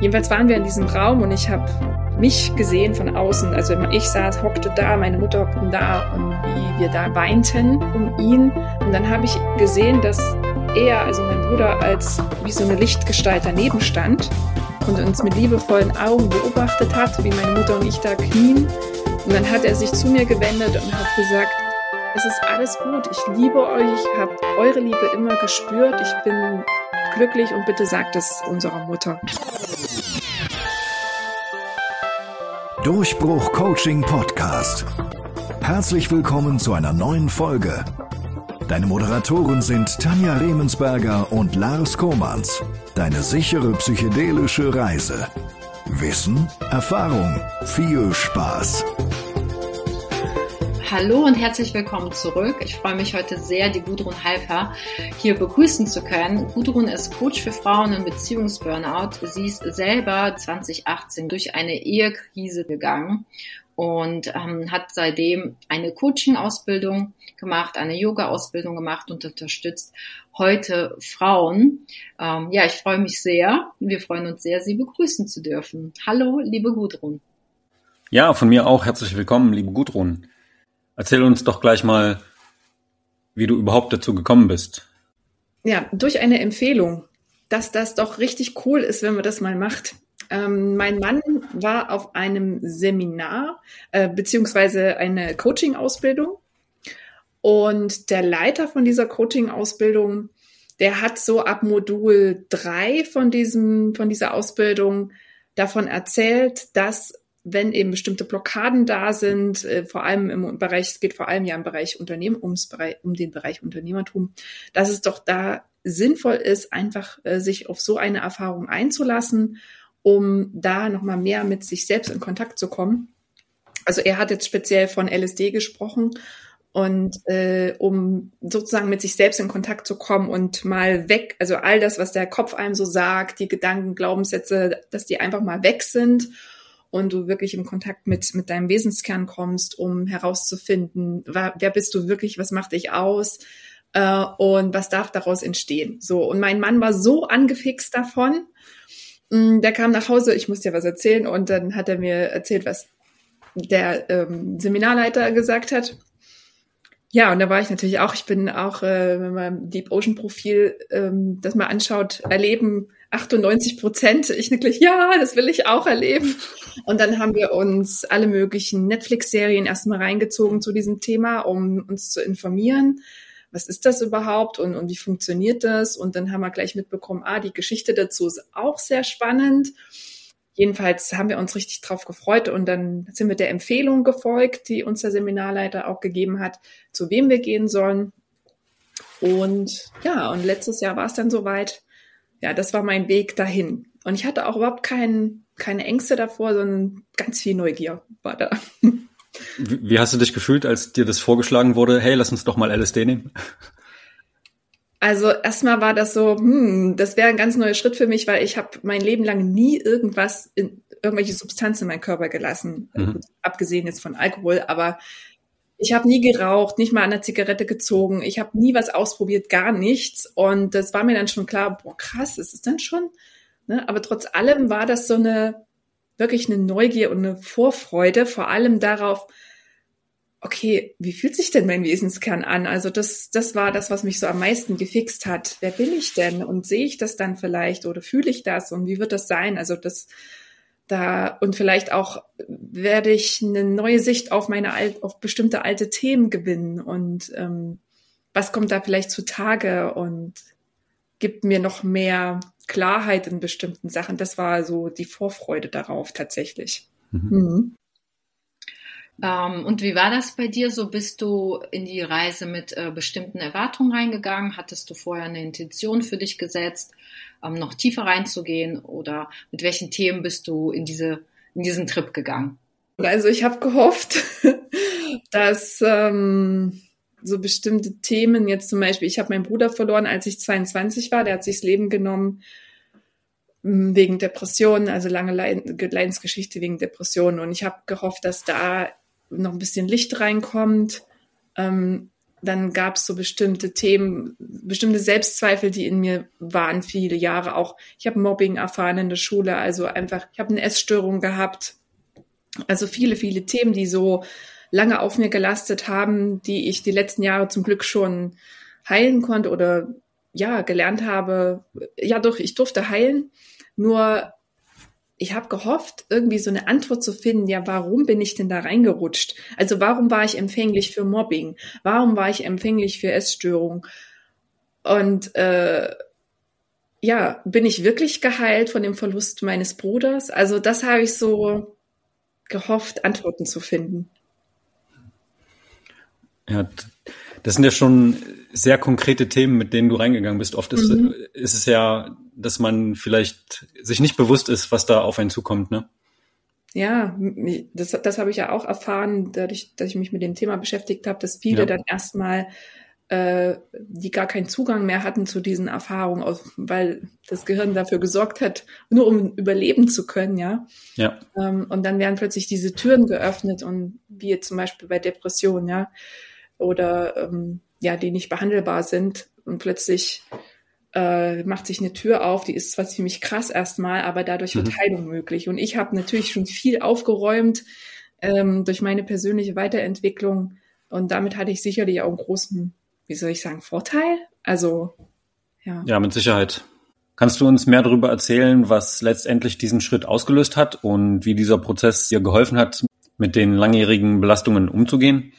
Jedenfalls waren wir in diesem Raum und ich habe mich gesehen von außen. Also ich hockte da, meine Mutter hockte da und wie wir da weinten um ihn. Und dann habe ich gesehen, dass er, also mein Bruder, als wie so eine Lichtgestalt daneben stand und uns mit liebevollen Augen beobachtet hat, wie meine Mutter und ich da knien. Und dann hat er sich zu mir gewendet und hat gesagt, es ist alles gut, ich liebe euch, ich habe eure Liebe immer gespürt, ich bin glücklich und bitte sagt es unserer Mutter. Durchbruch Coaching Podcast. Herzlich willkommen zu einer neuen Folge. Deine Moderatoren sind Tanja Remensberger und Lars Komans. Deine sichere psychedelische Reise. Wissen, Erfahrung, viel Spaß. Hallo und herzlich willkommen zurück. Ich freue mich heute sehr, die Gudrun Halfer hier begrüßen zu können. Gudrun ist Coach für Frauen im Beziehungsburnout. Sie ist selber 2018 durch eine Ehekrise gegangen und hat seitdem eine Coaching-Ausbildung gemacht, eine Yoga-Ausbildung gemacht und unterstützt heute Frauen. Ich freue mich sehr. Wir freuen uns sehr, Sie begrüßen zu dürfen. Hallo, liebe Gudrun. Ja, von mir auch herzlich willkommen, liebe Gudrun. Erzähl uns doch gleich mal, wie du überhaupt dazu gekommen bist. Ja, durch eine Empfehlung, dass das doch richtig cool ist, wenn man das mal macht. Mein Mann war auf einem Seminar beziehungsweise eine Coaching-Ausbildung und der Leiter von dieser Coaching-Ausbildung, der hat so ab Modul 3 von dieser Ausbildung davon erzählt, dass wenn eben bestimmte Blockaden da sind, vor allem im Bereich, es geht vor allem ja im Bereich Unternehmen, um den Bereich Unternehmertum, dass es doch da sinnvoll ist, einfach sich auf so eine Erfahrung einzulassen, um da nochmal mehr mit sich selbst in Kontakt zu kommen. Also er hat jetzt speziell von LSD gesprochen und um sozusagen mit sich selbst in Kontakt zu kommen und mal weg, also all das, was der Kopf einem so sagt, die Gedanken, Glaubenssätze, dass die einfach mal weg sind und du wirklich im Kontakt mit deinem Wesenskern kommst, um herauszufinden, wer bist du wirklich, was macht dich aus und was darf daraus entstehen. So, und mein Mann war so angefixt davon, der kam nach Hause, ich musste ja was erzählen und dann hat er mir erzählt, was der Seminarleiter gesagt hat. Ja, und da war ich natürlich auch, ich bin auch, wenn man Deep Ocean Profil das mal anschaut, erleben 98%. Ich wirklich, ja, das will ich auch erleben. Und dann haben wir uns alle möglichen Netflix-Serien erstmal reingezogen zu diesem Thema, um uns zu informieren. Was ist das überhaupt und wie funktioniert das? Und dann haben wir gleich mitbekommen, die Geschichte dazu ist auch sehr spannend. Jedenfalls haben wir uns richtig drauf gefreut und dann sind wir der Empfehlung gefolgt, die uns der Seminarleiter auch gegeben hat, zu wem wir gehen sollen. Und ja, und letztes Jahr war es dann soweit. Ja, das war mein Weg dahin. Und ich hatte auch überhaupt keine Ängste davor, sondern ganz viel Neugier war da. Wie hast du dich gefühlt, als dir das vorgeschlagen wurde, hey, lass uns doch mal LSD nehmen? Also erstmal war das so, das wäre ein ganz neuer Schritt für mich, weil ich habe mein Leben lang nie irgendwelche Substanzen in meinen Körper gelassen, abgesehen jetzt von Alkohol, aber ich habe nie geraucht, nicht mal an der Zigarette gezogen, ich habe nie was ausprobiert, gar nichts und das war mir dann schon klar, boah krass, ist es dann schon? Ne? Aber trotz allem war das so wirklich eine Neugier und eine Vorfreude, vor allem darauf, okay, wie fühlt sich denn mein Wesenskern an? Also das war das, was mich so am meisten gefixt hat. Wer bin ich denn? Und sehe ich das dann vielleicht oder fühle ich das? Und wie wird das sein? Also und vielleicht auch werde ich eine neue Sicht auf auf bestimmte alte Themen gewinnen und was kommt da vielleicht zutage und gibt mir noch mehr Klarheit in bestimmten Sachen. Das war so die Vorfreude darauf tatsächlich. Und wie war das bei dir? So bist du in die Reise mit bestimmten Erwartungen reingegangen? Hattest du vorher eine Intention für dich gesetzt, noch tiefer reinzugehen? Oder mit welchen Themen bist du in diesen Trip gegangen? Also ich habe gehofft, dass so bestimmte Themen jetzt zum Beispiel, ich habe meinen Bruder verloren, als ich 22 war, der hat sich das Leben genommen wegen Depressionen, also lange Leidensgeschichte wegen Depressionen und ich habe gehofft, dass da noch ein bisschen Licht reinkommt dann gab es so bestimmte Themen, bestimmte Selbstzweifel, die in mir waren, viele Jahre auch. Ich habe Mobbing erfahren in der Schule, also einfach, ich habe eine Essstörung gehabt. Also viele, viele Themen, die so lange auf mir gelastet haben, die ich die letzten Jahre zum Glück schon heilen konnte oder ja, gelernt habe. Ja, doch, ich durfte heilen. Nur ich habe gehofft, irgendwie so eine Antwort zu finden, ja, warum bin ich denn da reingerutscht? Also warum war ich empfänglich für Mobbing? Warum war ich empfänglich für Essstörung? Und ja, bin ich wirklich geheilt von dem Verlust meines Bruders? Also das habe ich so gehofft, Antworten zu finden. Ja, das sind ja schon sehr konkrete Themen, mit denen du reingegangen bist. Oft ist es ja, dass man vielleicht sich nicht bewusst ist, was da auf einen zukommt, ne? Ja, das habe ich ja auch erfahren, dadurch, dass ich mich mit dem Thema beschäftigt habe, dass viele dann erstmal, die gar keinen Zugang mehr hatten zu diesen Erfahrungen, weil das Gehirn dafür gesorgt hat, nur um überleben zu können, ja. Ja. Und dann werden plötzlich diese Türen geöffnet und wie jetzt zum Beispiel bei Depressionen, ja, oder ja, die nicht behandelbar sind und plötzlich macht sich eine Tür auf, die ist zwar ziemlich krass erstmal, aber dadurch wird Heilung möglich. Und ich habe natürlich schon viel aufgeräumt durch meine persönliche Weiterentwicklung und damit hatte ich sicherlich auch einen großen, wie soll ich sagen, Vorteil. Also, ja. Ja, mit Sicherheit. Kannst du uns mehr darüber erzählen, was letztendlich diesen Schritt ausgelöst hat und wie dieser Prozess dir geholfen hat, mit den langjährigen Belastungen umzugehen?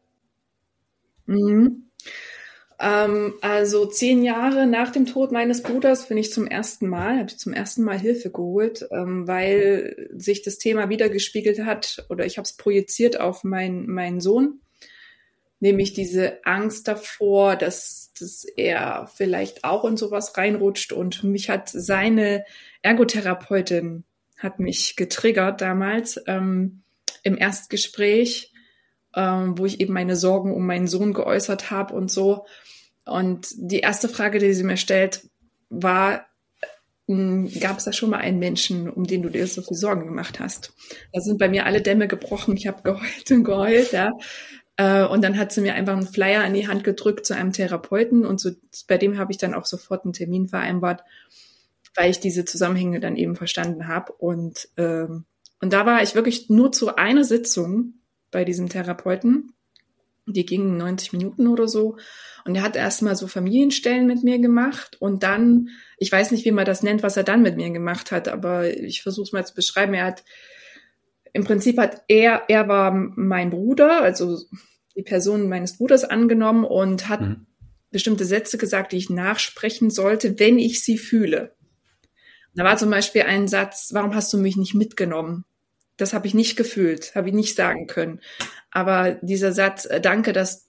Also 10 Jahre nach dem Tod meines Bruders habe ich zum ersten Mal Hilfe geholt, weil sich das Thema wiedergespiegelt hat oder ich habe es projiziert auf meinen Sohn, nämlich diese Angst davor, dass er vielleicht auch in sowas reinrutscht und mich hat seine Ergotherapeutin hat mich getriggert damals im Erstgespräch, wo ich eben meine Sorgen um meinen Sohn geäußert habe und so. Und die erste Frage, die sie mir stellt, war, gab es da schon mal einen Menschen, um den du dir so viel Sorgen gemacht hast? Da sind bei mir alle Dämme gebrochen. Ich habe geheult und geheult, ja. Und dann hat sie mir einfach einen Flyer in die Hand gedrückt zu einem Therapeuten und so, bei dem habe ich dann auch sofort einen Termin vereinbart, weil ich diese Zusammenhänge dann eben verstanden habe. Und da war ich wirklich nur zu einer Sitzung bei diesem Therapeuten. Die gingen 90 Minuten oder so. Und er hat erstmal so Familienstellen mit mir gemacht. Und dann, ich weiß nicht, wie man das nennt, was er dann mit mir gemacht hat, aber ich versuche es mal zu beschreiben. Im Prinzip er war mein Bruder, also die Person meines Bruders angenommen und hat bestimmte Sätze gesagt, die ich nachsprechen sollte, wenn ich sie fühle. Da war zum Beispiel ein Satz, warum hast du mich nicht mitgenommen? Das habe ich nicht gefühlt, habe ich nicht sagen können. Aber dieser Satz, danke, dass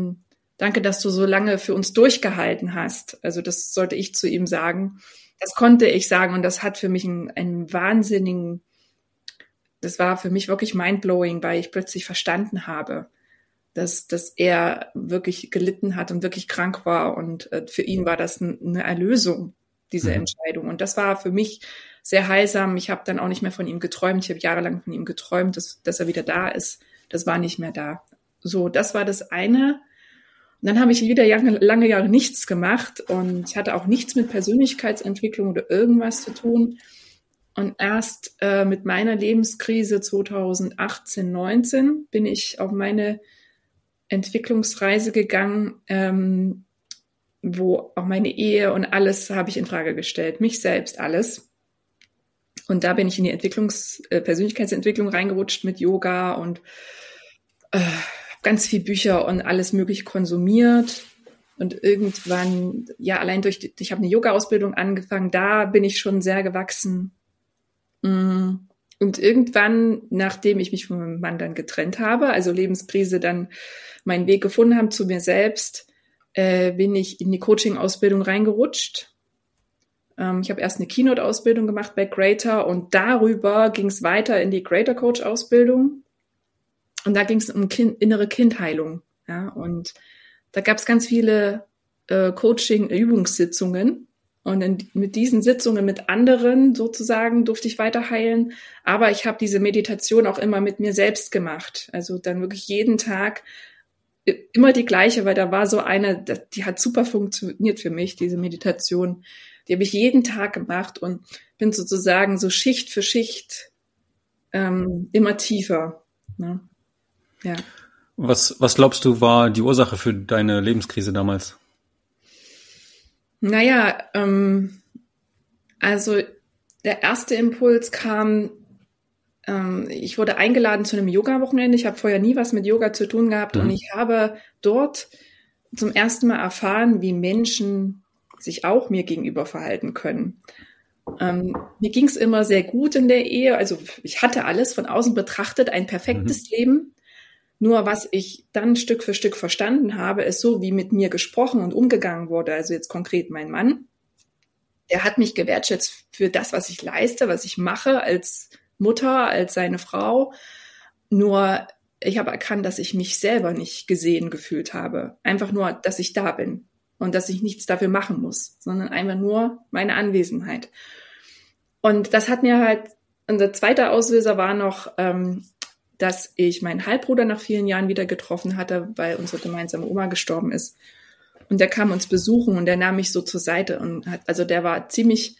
du so lange für uns durchgehalten hast. Also das sollte ich zu ihm sagen. Das konnte ich sagen und das hat für mich einen wahnsinnigen, das war für mich wirklich mindblowing, weil ich plötzlich verstanden habe, dass er wirklich gelitten hat und wirklich krank war und für ihn war das eine Erlösung, diese Entscheidung. Und das war für mich sehr heilsam. Ich habe dann auch nicht mehr von ihm geträumt. Ich habe jahrelang von ihm geträumt, dass er wieder da ist. Das war nicht mehr da. So, das war das eine. Und dann habe ich wieder lange Jahre nichts gemacht und ich hatte auch nichts mit Persönlichkeitsentwicklung oder irgendwas zu tun. Und erst mit meiner Lebenskrise 2018, 19 bin ich auf meine Entwicklungsreise gegangen, wo auch meine Ehe und alles habe ich in Frage gestellt, mich selbst, alles. Und da bin ich in die Persönlichkeitsentwicklung reingerutscht mit Yoga und ganz viel Bücher und alles mögliche konsumiert. Und irgendwann, ja, ich habe eine Yoga-Ausbildung angefangen, da bin ich schon sehr gewachsen. Und irgendwann, nachdem ich mich von meinem Mann dann getrennt habe, also Lebenskrise, dann meinen Weg gefunden habe zu mir selbst, bin ich in die Coaching-Ausbildung reingerutscht. Ich habe erst eine Keynote-Ausbildung gemacht bei Greater und darüber ging es weiter in die Greater-Coach-Ausbildung. Und da ging es um innere Kindheilung. Ja? Und da gab es ganz viele Coaching-Übungssitzungen. Und mit diesen Sitzungen mit anderen sozusagen durfte ich weiter heilen. Aber ich habe diese Meditation auch immer mit mir selbst gemacht. Also dann wirklich jeden Tag immer die gleiche, weil da war so eine, die hat super funktioniert für mich, diese Meditation. Die habe ich jeden Tag gemacht und bin sozusagen so Schicht für Schicht immer tiefer. Ne? Ja. Was glaubst du, war die Ursache für deine Lebenskrise damals? Naja, also der erste Impuls kam, ich wurde eingeladen zu einem Yoga-Wochenende. Ich habe vorher nie was mit Yoga zu tun gehabt und ich habe dort zum ersten Mal erfahren, wie Menschen sich auch mir gegenüber verhalten können. Mir ging es immer sehr gut in der Ehe. Also ich hatte alles von außen betrachtet, ein perfektes Leben. Nur was ich dann Stück für Stück verstanden habe, ist so, wie mit mir gesprochen und umgegangen wurde. Also jetzt konkret mein Mann. Der hat mich gewertschätzt für das, was ich leiste, was ich mache als Mutter, als seine Frau. Nur ich habe erkannt, dass ich mich selber nicht gesehen gefühlt habe. Einfach nur, dass ich da bin und dass ich nichts dafür machen muss, sondern einfach nur meine Anwesenheit. Und das hat mir halt, unser zweiter Auslöser war noch, dass ich meinen Halbbruder nach vielen Jahren wieder getroffen hatte, weil unsere gemeinsame Oma gestorben ist. Und der kam uns besuchen und der nahm mich so zur Seite und also der war ziemlich,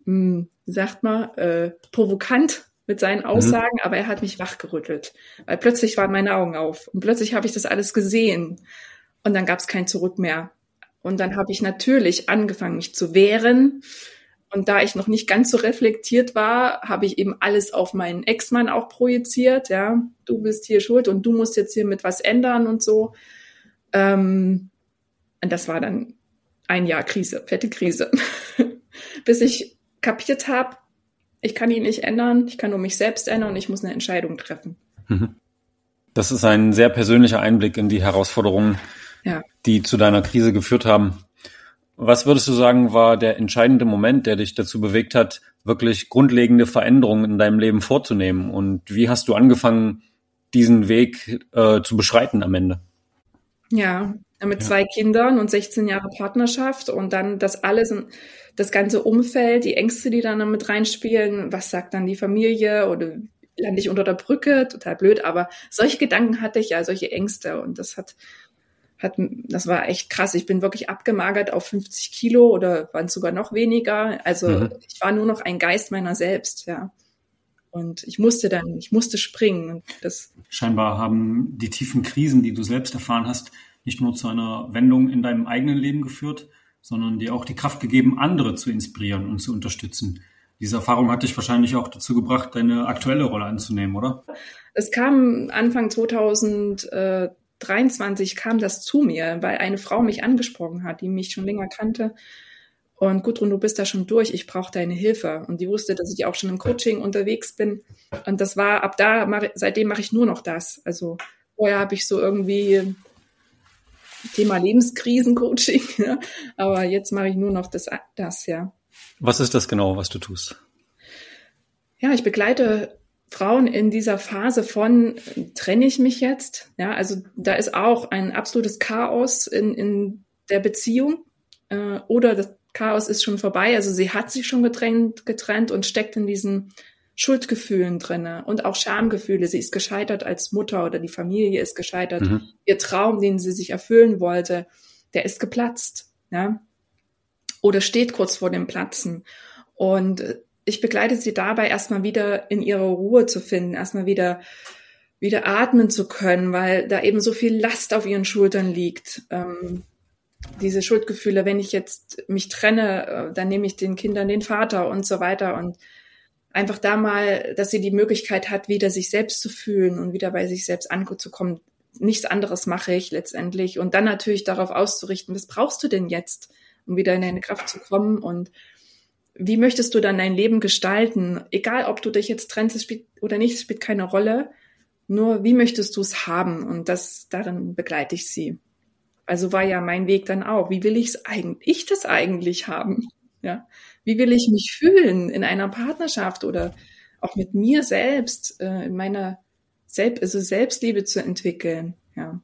provokant mit seinen Aussagen, aber er hat mich wachgerüttelt, weil plötzlich waren meine Augen auf und plötzlich habe ich das alles gesehen und dann gab es kein Zurück mehr. Und dann habe ich natürlich angefangen, mich zu wehren. Und da ich noch nicht ganz so reflektiert war, habe ich eben alles auf meinen Ex-Mann auch projiziert. Ja, du bist hier schuld und du musst jetzt hier mit was ändern und so. Und das war dann ein Jahr Krise, fette Krise. Bis ich kapiert habe, ich kann ihn nicht ändern, ich kann nur mich selbst ändern und ich muss eine Entscheidung treffen. Das ist ein sehr persönlicher Einblick in die Herausforderungen, die zu deiner Krise geführt haben. Was würdest du sagen, war der entscheidende Moment, der dich dazu bewegt hat, wirklich grundlegende Veränderungen in deinem Leben vorzunehmen? Und wie hast du angefangen, diesen Weg zu beschreiten am Ende? Ja, mit 2 Kindern und 16 Jahre Partnerschaft und dann das alles, das ganze Umfeld, die Ängste, die dann mit reinspielen. Was sagt dann die Familie oder lande ich unter der Brücke? Total blöd, aber solche Gedanken hatte ich ja, solche Ängste und das das war echt krass. Ich bin wirklich abgemagert auf 50 Kilo oder waren es sogar noch weniger. Also ich war nur noch ein Geist meiner selbst, ja. Und ich musste springen. Und scheinbar haben die tiefen Krisen, die du selbst erfahren hast, nicht nur zu einer Wendung in deinem eigenen Leben geführt, sondern dir auch die Kraft gegeben, andere zu inspirieren und zu unterstützen. Diese Erfahrung hat dich wahrscheinlich auch dazu gebracht, deine aktuelle Rolle anzunehmen, oder? Es kam Anfang 2023 kam das zu mir, weil eine Frau mich angesprochen hat, die mich schon länger kannte. Und Gudrun, du bist da schon durch, ich brauche deine Hilfe. Und die wusste, dass ich auch schon im Coaching unterwegs bin. Und das war, seitdem mache ich nur noch das. Also vorher habe ich so irgendwie Thema Lebenskrisen-Coaching, ja. Aber jetzt mache ich nur noch das, ja. Was ist das genau, was du tust? Ja, ich begleite Frauen in dieser Phase von, trenne ich mich jetzt? Ja, also da ist auch ein absolutes Chaos in der Beziehung oder das Chaos ist schon vorbei. Also sie hat sich schon getrennt und steckt in diesen Schuldgefühlen drinne und auch Schamgefühle. Sie ist gescheitert als Mutter oder die Familie ist gescheitert. Ihr Traum, den sie sich erfüllen wollte, der ist geplatzt, ja, oder steht kurz vor dem Platzen. Und ich begleite sie dabei, erstmal wieder in ihre Ruhe zu finden, erstmal wieder atmen zu können, weil da eben so viel Last auf ihren Schultern liegt. Diese Schuldgefühle, wenn ich jetzt mich trenne, dann nehme ich den Kindern den Vater und so weiter und einfach da mal, dass sie die Möglichkeit hat, wieder sich selbst zu fühlen und wieder bei sich selbst anzukommen. Nichts anderes mache ich letztendlich und dann natürlich darauf auszurichten, was brauchst du denn jetzt, um wieder in deine Kraft zu kommen und wie möchtest du dann dein Leben gestalten? Egal, ob du dich jetzt trennst, es spielt oder nicht, es spielt keine Rolle. Nur, wie möchtest du es haben? Und darin begleite ich sie. Also war ja mein Weg dann auch. Wie will ich das eigentlich haben? Ja. Wie will ich mich fühlen in einer Partnerschaft oder auch mit mir selbst, in meiner Selbstliebe zu entwickeln? Ja.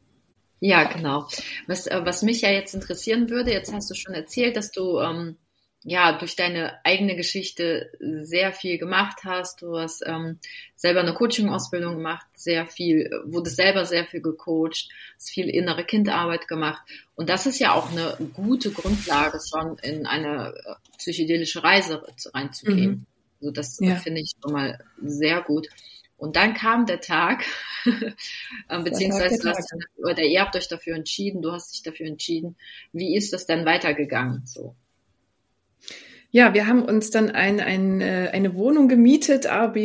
Ja, genau. Was mich ja jetzt interessieren würde, jetzt hast du schon erzählt, dass du durch deine eigene Geschichte sehr viel gemacht hast. Du hast selber eine Coaching-Ausbildung gemacht, wurdest selber sehr viel gecoacht, hast viel innere Kindarbeit gemacht. Und das ist ja auch eine gute Grundlage, schon in eine psychedelische Reise reinzugehen. Also das finde ich schon mal sehr gut. Und dann kam der Tag, beziehungsweise ihr habt euch dafür entschieden, du hast dich dafür entschieden. Wie ist das dann weitergegangen? So. Ja, wir haben uns dann eine Wohnung gemietet,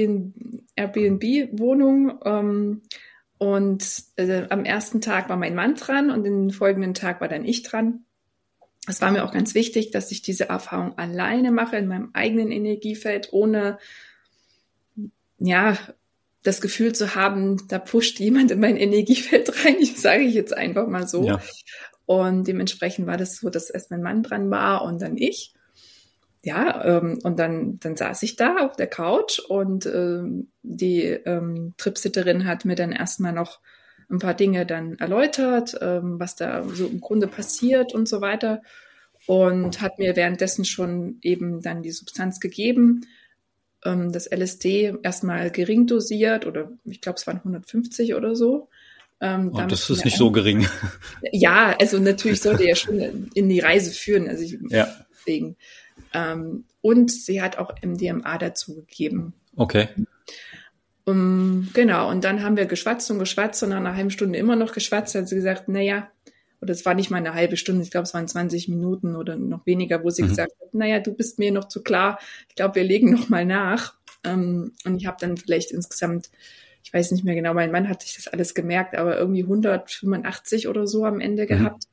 Airbnb-Wohnung. Und am ersten Tag war mein Mann dran und den folgenden Tag war dann ich dran. Es war mir auch ganz wichtig, dass ich diese Erfahrung alleine mache, in meinem eigenen Energiefeld, ohne das Gefühl zu haben, da pusht jemand in mein Energiefeld rein, sage ich jetzt einfach mal so. Ja. Und dementsprechend war das so, dass erst mein Mann dran war und dann ich. Ja, und dann saß ich da auf der Couch und die Tripsitterin hat mir dann erstmal noch ein paar Dinge dann erläutert, was da so im Grunde passiert und so weiter, und hat mir währenddessen schon eben dann die Substanz gegeben. Das LSD erstmal gering dosiert, oder ich glaube, es waren 150 oder so. Und das ist nicht so gering. Ja, also natürlich sollte er schon in die Reise führen. Also deswegen. Und sie hat auch MDMA dazu gegeben. Okay. Genau, und dann haben wir geschwatzt und nach einer halben Stunde immer noch geschwatzt. Hat sie gesagt, oder es war nicht mal eine halbe Stunde, ich glaube, es waren 20 Minuten oder noch weniger, wo sie gesagt hat, du bist mir noch zu klar, ich glaube, wir legen noch mal nach. Und ich habe dann vielleicht insgesamt, ich weiß nicht mehr genau, mein Mann hat sich das alles gemerkt, aber irgendwie 185 oder so am Ende gehabt.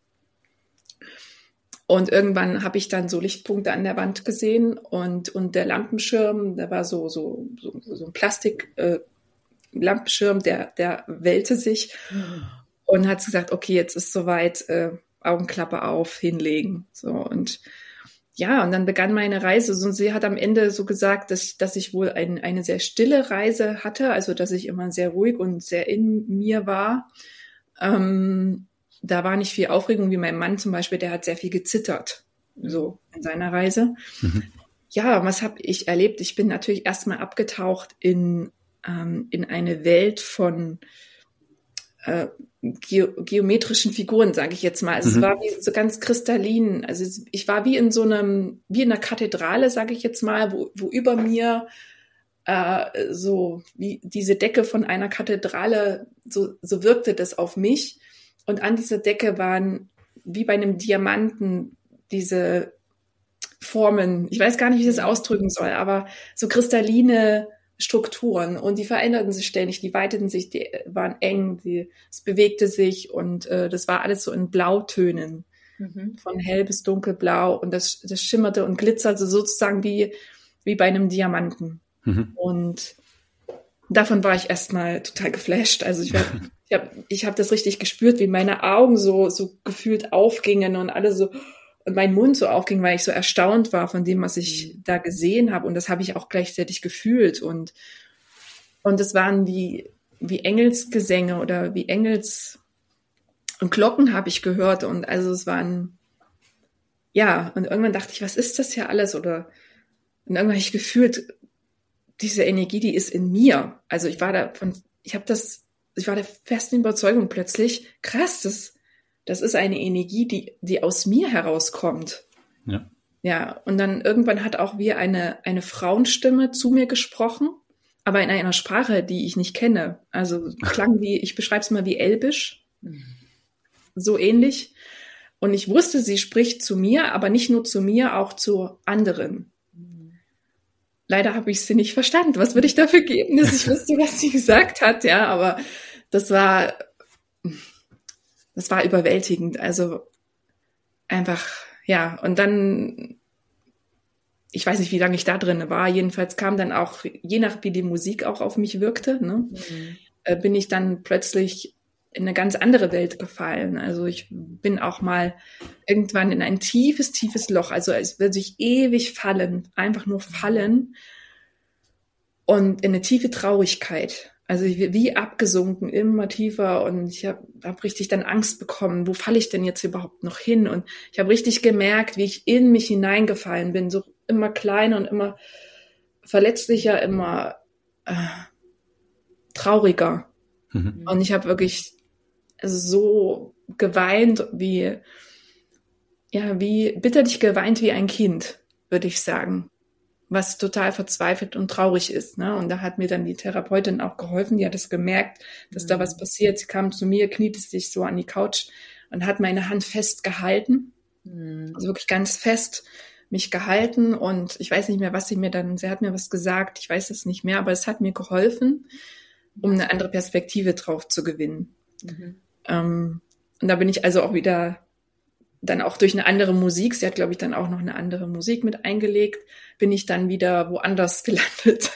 Und irgendwann habe ich dann so Lichtpunkte an der Wand gesehen und der Lampenschirm, da war so ein Plastik-Lampenschirm, der wellte sich und hat gesagt, okay, jetzt ist soweit, Augenklappe auf, hinlegen. So, und dann begann meine Reise. Und sie hat am Ende so gesagt, dass ich wohl eine sehr stille Reise hatte, also dass ich immer sehr ruhig und sehr in mir war. Da war nicht viel Aufregung, wie mein Mann zum Beispiel, der hat sehr viel gezittert, so in seiner Reise. Ja, was habe ich erlebt? Ich bin natürlich erstmal abgetaucht in eine Welt von geometrischen Figuren, sage ich jetzt mal. Also es war wie so ganz kristallin. Also ich war wie in einer Kathedrale, sage ich jetzt mal, wo über mir so wie diese Decke von einer Kathedrale, so wirkte das auf mich. Und an dieser Decke waren wie bei einem Diamanten diese Formen, ich weiß gar nicht, wie ich das ausdrücken soll, aber so kristalline Strukturen, und die veränderten sich ständig, die weiteten sich, die waren eng, es bewegte sich, und das war alles so in Blautönen, von hell bis dunkelblau, und das schimmerte und glitzerte sozusagen wie bei einem Diamanten. Und davon war ich erstmal total geflasht. Also ich hab das richtig gespürt, wie meine Augen so gefühlt aufgingen und alle so, und mein Mund so aufging, weil ich so erstaunt war von dem, was ich da gesehen habe. Und das habe ich auch gleichzeitig gefühlt. Und es waren wie Engelsgesänge oder wie und Glocken habe ich gehört. Und also es waren, und irgendwann dachte ich, was ist das hier alles? Und irgendwann habe ich gefühlt, diese Energie, die ist in mir. Also ich war der festen Überzeugung plötzlich, krass, das ist eine Energie, die aus mir herauskommt. Ja. Ja, und dann irgendwann hat auch wie eine Frauenstimme zu mir gesprochen, aber in einer Sprache, die ich nicht kenne. Also klang ich beschreibe es mal wie Elbisch, so ähnlich. Und ich wusste, sie spricht zu mir, aber nicht nur zu mir, auch zu anderen. Leider habe ich sie nicht verstanden. Was würde ich dafür geben, dass ich wusste, was sie gesagt hat? Ja, aber das war überwältigend. Also einfach, und dann, ich weiß nicht, wie lange ich da drin war. Jedenfalls kam dann auch, je nach wie die Musik auch auf mich wirkte, bin ich dann plötzlich in eine ganz andere Welt gefallen. Also ich bin auch mal irgendwann in ein tiefes, tiefes Loch. Also es wird sich ewig fallen, einfach nur fallen, und in eine tiefe Traurigkeit. Also wie abgesunken, immer tiefer und ich hab richtig dann Angst bekommen, wo falle ich denn jetzt überhaupt noch hin? Und ich habe richtig gemerkt, wie ich in mich hineingefallen bin, so immer kleiner und immer verletzlicher, immer trauriger. Mhm. Und ich habe wirklich so geweint, wie bitterlich geweint wie ein Kind, würde ich sagen. Was total verzweifelt und traurig ist, ne? Und da hat mir dann die Therapeutin auch geholfen, die hat es gemerkt, dass da was passiert. Sie kam zu mir, kniete sich so an die Couch und hat meine Hand festgehalten, also wirklich ganz fest mich gehalten und ich weiß nicht mehr, sie hat mir was gesagt, ich weiß es nicht mehr, aber es hat mir geholfen, um eine andere Perspektive drauf zu gewinnen. Und da bin ich also auch wieder dann auch durch eine andere Musik, sie hat, glaube ich, dann auch noch eine andere Musik mit eingelegt, bin ich dann wieder woanders gelandet.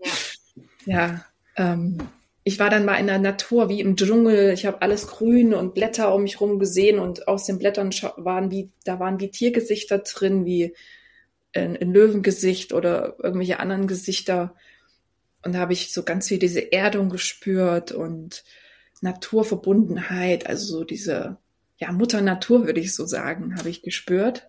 Ich war dann mal in der Natur, wie im Dschungel. Ich habe alles grün und Blätter um mich rum gesehen und aus den Blättern waren wie Tiergesichter drin, wie ein Löwengesicht oder irgendwelche anderen Gesichter. Und da habe ich so ganz viel diese Erdung gespürt und Naturverbundenheit, also so diese Mutter Natur, würde ich so sagen, habe ich gespürt.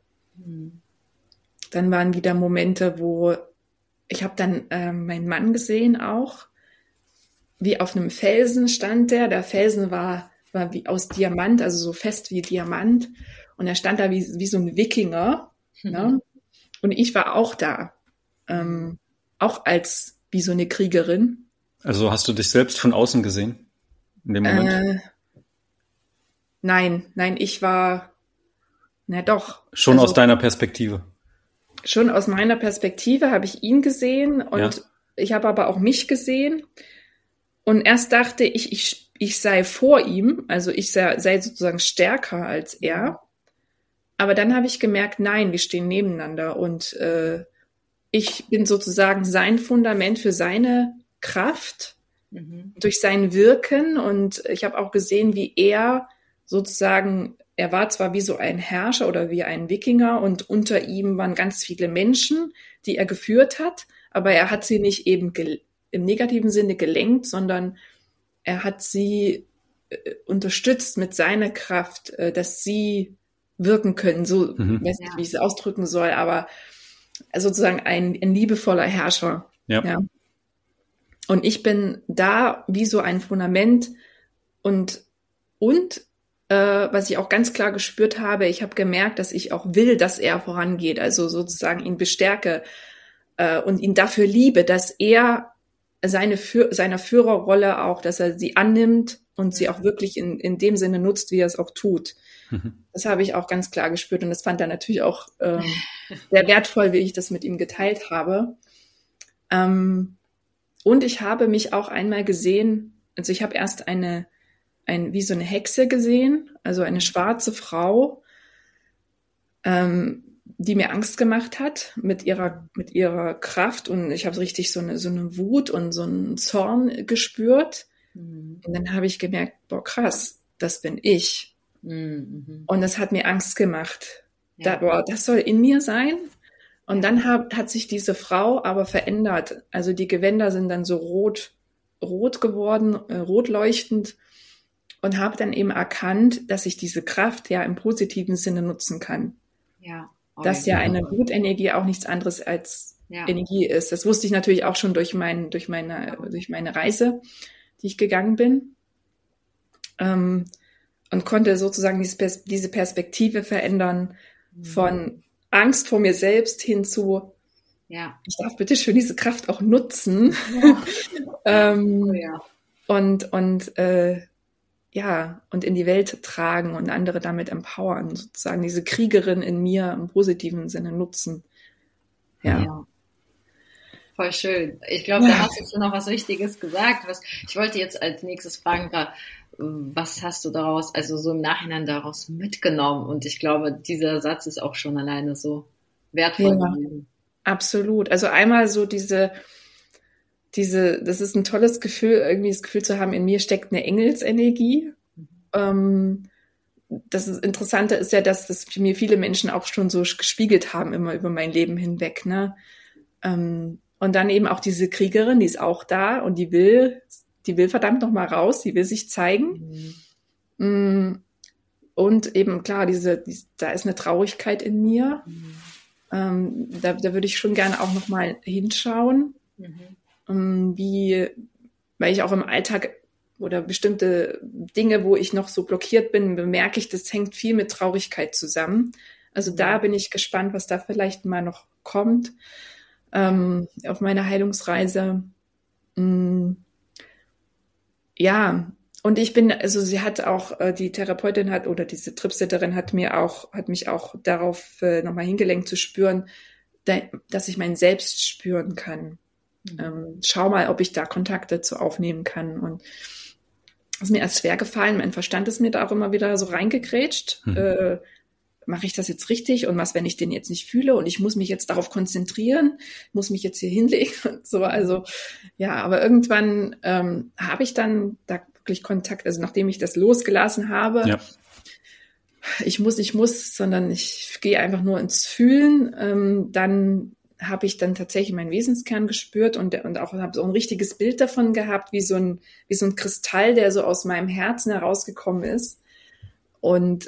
Dann waren wieder Momente, wo ich habe dann meinen Mann gesehen auch, wie auf einem Felsen stand der. Der Felsen war wie aus Diamant, also so fest wie Diamant. Und er stand da wie so ein Wikinger. Ne? Und ich war auch da, auch als wie so eine Kriegerin. Also hast du dich selbst von außen gesehen in dem Moment? Nein, ich war, doch. Schon also, aus deiner Perspektive? Schon aus meiner Perspektive habe ich ihn gesehen und ich habe aber auch mich gesehen. Und erst dachte ich sei vor ihm, also ich sei sozusagen stärker als er. Aber dann habe ich gemerkt, nein, wir stehen nebeneinander und ich bin sozusagen sein Fundament für seine Kraft durch sein Wirken. Und ich habe auch gesehen, wie er sozusagen, er war zwar wie so ein Herrscher oder wie ein Wikinger und unter ihm waren ganz viele Menschen, die er geführt hat, aber er hat sie nicht eben im negativen Sinne gelenkt, sondern er hat sie unterstützt mit seiner Kraft, dass sie wirken können. So, weiß nicht, wie ich es ausdrücken soll, aber sozusagen ein liebevoller Herrscher. Ja. Und ich bin da wie so ein Fundament und was ich auch ganz klar gespürt habe, ich habe gemerkt, dass ich auch will, dass er vorangeht, also sozusagen ihn bestärke und ihn dafür liebe, dass er seiner Führerrolle auch, dass er sie annimmt und sie auch wirklich in dem Sinne nutzt, wie er es auch tut. Das habe ich auch ganz klar gespürt und das fand er natürlich auch sehr wertvoll, wie ich das mit ihm geteilt habe. Und ich habe mich auch einmal gesehen, also ich habe erst wie so eine Hexe gesehen, also eine schwarze Frau, die mir Angst gemacht hat mit ihrer Kraft und ich habe richtig so eine Wut und so einen Zorn gespürt. Und dann habe ich gemerkt, boah, krass, das bin ich. Und das hat mir Angst gemacht. Das soll in mir sein. Und dann hat sich diese Frau aber verändert. Also die Gewänder sind dann so rot geworden, rot leuchtend. Und habe dann eben erkannt, dass ich diese Kraft ja im positiven Sinne nutzen kann. Ja. Dass ja eine Wutenergie auch nichts anderes als Energie ist. Das wusste ich natürlich auch schon durch meine Reise, die ich gegangen bin. Und konnte sozusagen diese Perspektive verändern von Angst vor mir selbst hin zu, ich darf bitte schön diese Kraft auch nutzen. Und in die Welt tragen und andere damit empowern, sozusagen diese Kriegerin in mir im positiven Sinne nutzen. Ja. Voll schön. Ich glaube, da hast du schon noch was Wichtiges gesagt. Ich wollte jetzt als nächstes fragen, was hast du daraus, also so im Nachhinein daraus mitgenommen? Und ich glaube, dieser Satz ist auch schon alleine so wertvoll. Ja, absolut. Also einmal so das ist ein tolles Gefühl, irgendwie das Gefühl zu haben, in mir steckt eine Engelsenergie. Das Interessante ist ja, dass das mir viele Menschen auch schon so gespiegelt haben, immer über mein Leben hinweg, ne? Und dann eben auch diese Kriegerin, die ist auch da und die will die will verdammt noch mal raus, die will sich zeigen. Und eben klar, da ist eine Traurigkeit in mir. Da würde ich schon gerne auch noch mal hinschauen, weil ich auch im Alltag oder bestimmte Dinge, wo ich noch so blockiert bin, bemerke ich, das hängt viel mit Traurigkeit zusammen. Also da bin ich gespannt, was da vielleicht mal noch kommt auf meiner Heilungsreise. Ja, und sie hat auch, die Therapeutin oder diese Tripsitterin hat mich auch darauf nochmal hingelenkt zu spüren, dass ich mein Selbst spüren kann. Schau mal, ob ich da Kontakt dazu aufnehmen kann. Und das ist mir erst schwer gefallen. Mein Verstand ist mir da auch immer wieder so reingegrätscht. Mache ich das jetzt richtig? Und was, wenn ich den jetzt nicht fühle? Und ich muss mich jetzt darauf konzentrieren, muss mich jetzt hier hinlegen und so. Also ja, aber irgendwann habe ich dann da wirklich Kontakt, also nachdem ich das losgelassen habe, ich muss, sondern ich gehe einfach nur ins Fühlen, dann habe ich dann tatsächlich meinen Wesenskern gespürt und auch habe so ein richtiges Bild davon gehabt, wie so ein Kristall, der so aus meinem Herzen herausgekommen ist. Und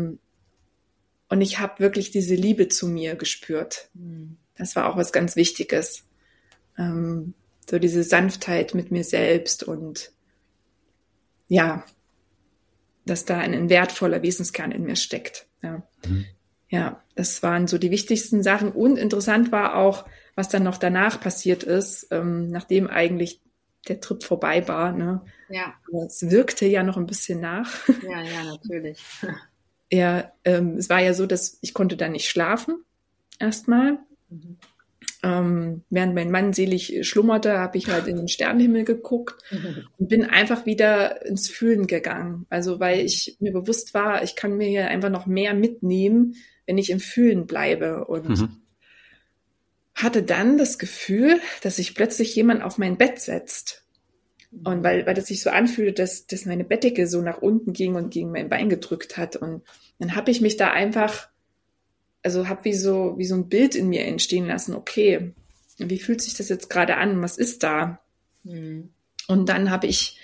ich habe wirklich diese Liebe zu mir gespürt. Das war auch was ganz Wichtiges. So diese Sanftheit mit mir selbst und ja, dass da ein wertvoller Wesenskern in mir steckt. Ja. Ja, das waren so die wichtigsten Sachen. Und interessant war auch, was dann noch danach passiert ist, nachdem eigentlich der Trip vorbei war. Ne? Ja. Aber es wirkte ja noch ein bisschen nach. Ja, natürlich. Ja, es war ja so, dass ich konnte dann nicht schlafen, erstmal. Während mein Mann selig schlummerte, habe ich halt in den Sternenhimmel geguckt und bin einfach wieder ins Fühlen gegangen. Also weil ich mir bewusst war, ich kann mir hier einfach noch mehr mitnehmen, wenn ich im Fühlen bleibe. Und hatte dann das Gefühl, dass sich plötzlich jemand auf mein Bett setzt. Und weil das sich so anfühlte, dass meine Bettdecke so nach unten ging und gegen mein Bein gedrückt hat. Und dann habe ich mich da einfach, also habe wie so ein Bild in mir entstehen lassen. Okay, wie fühlt sich das jetzt gerade an? Was ist da? Und dann habe ich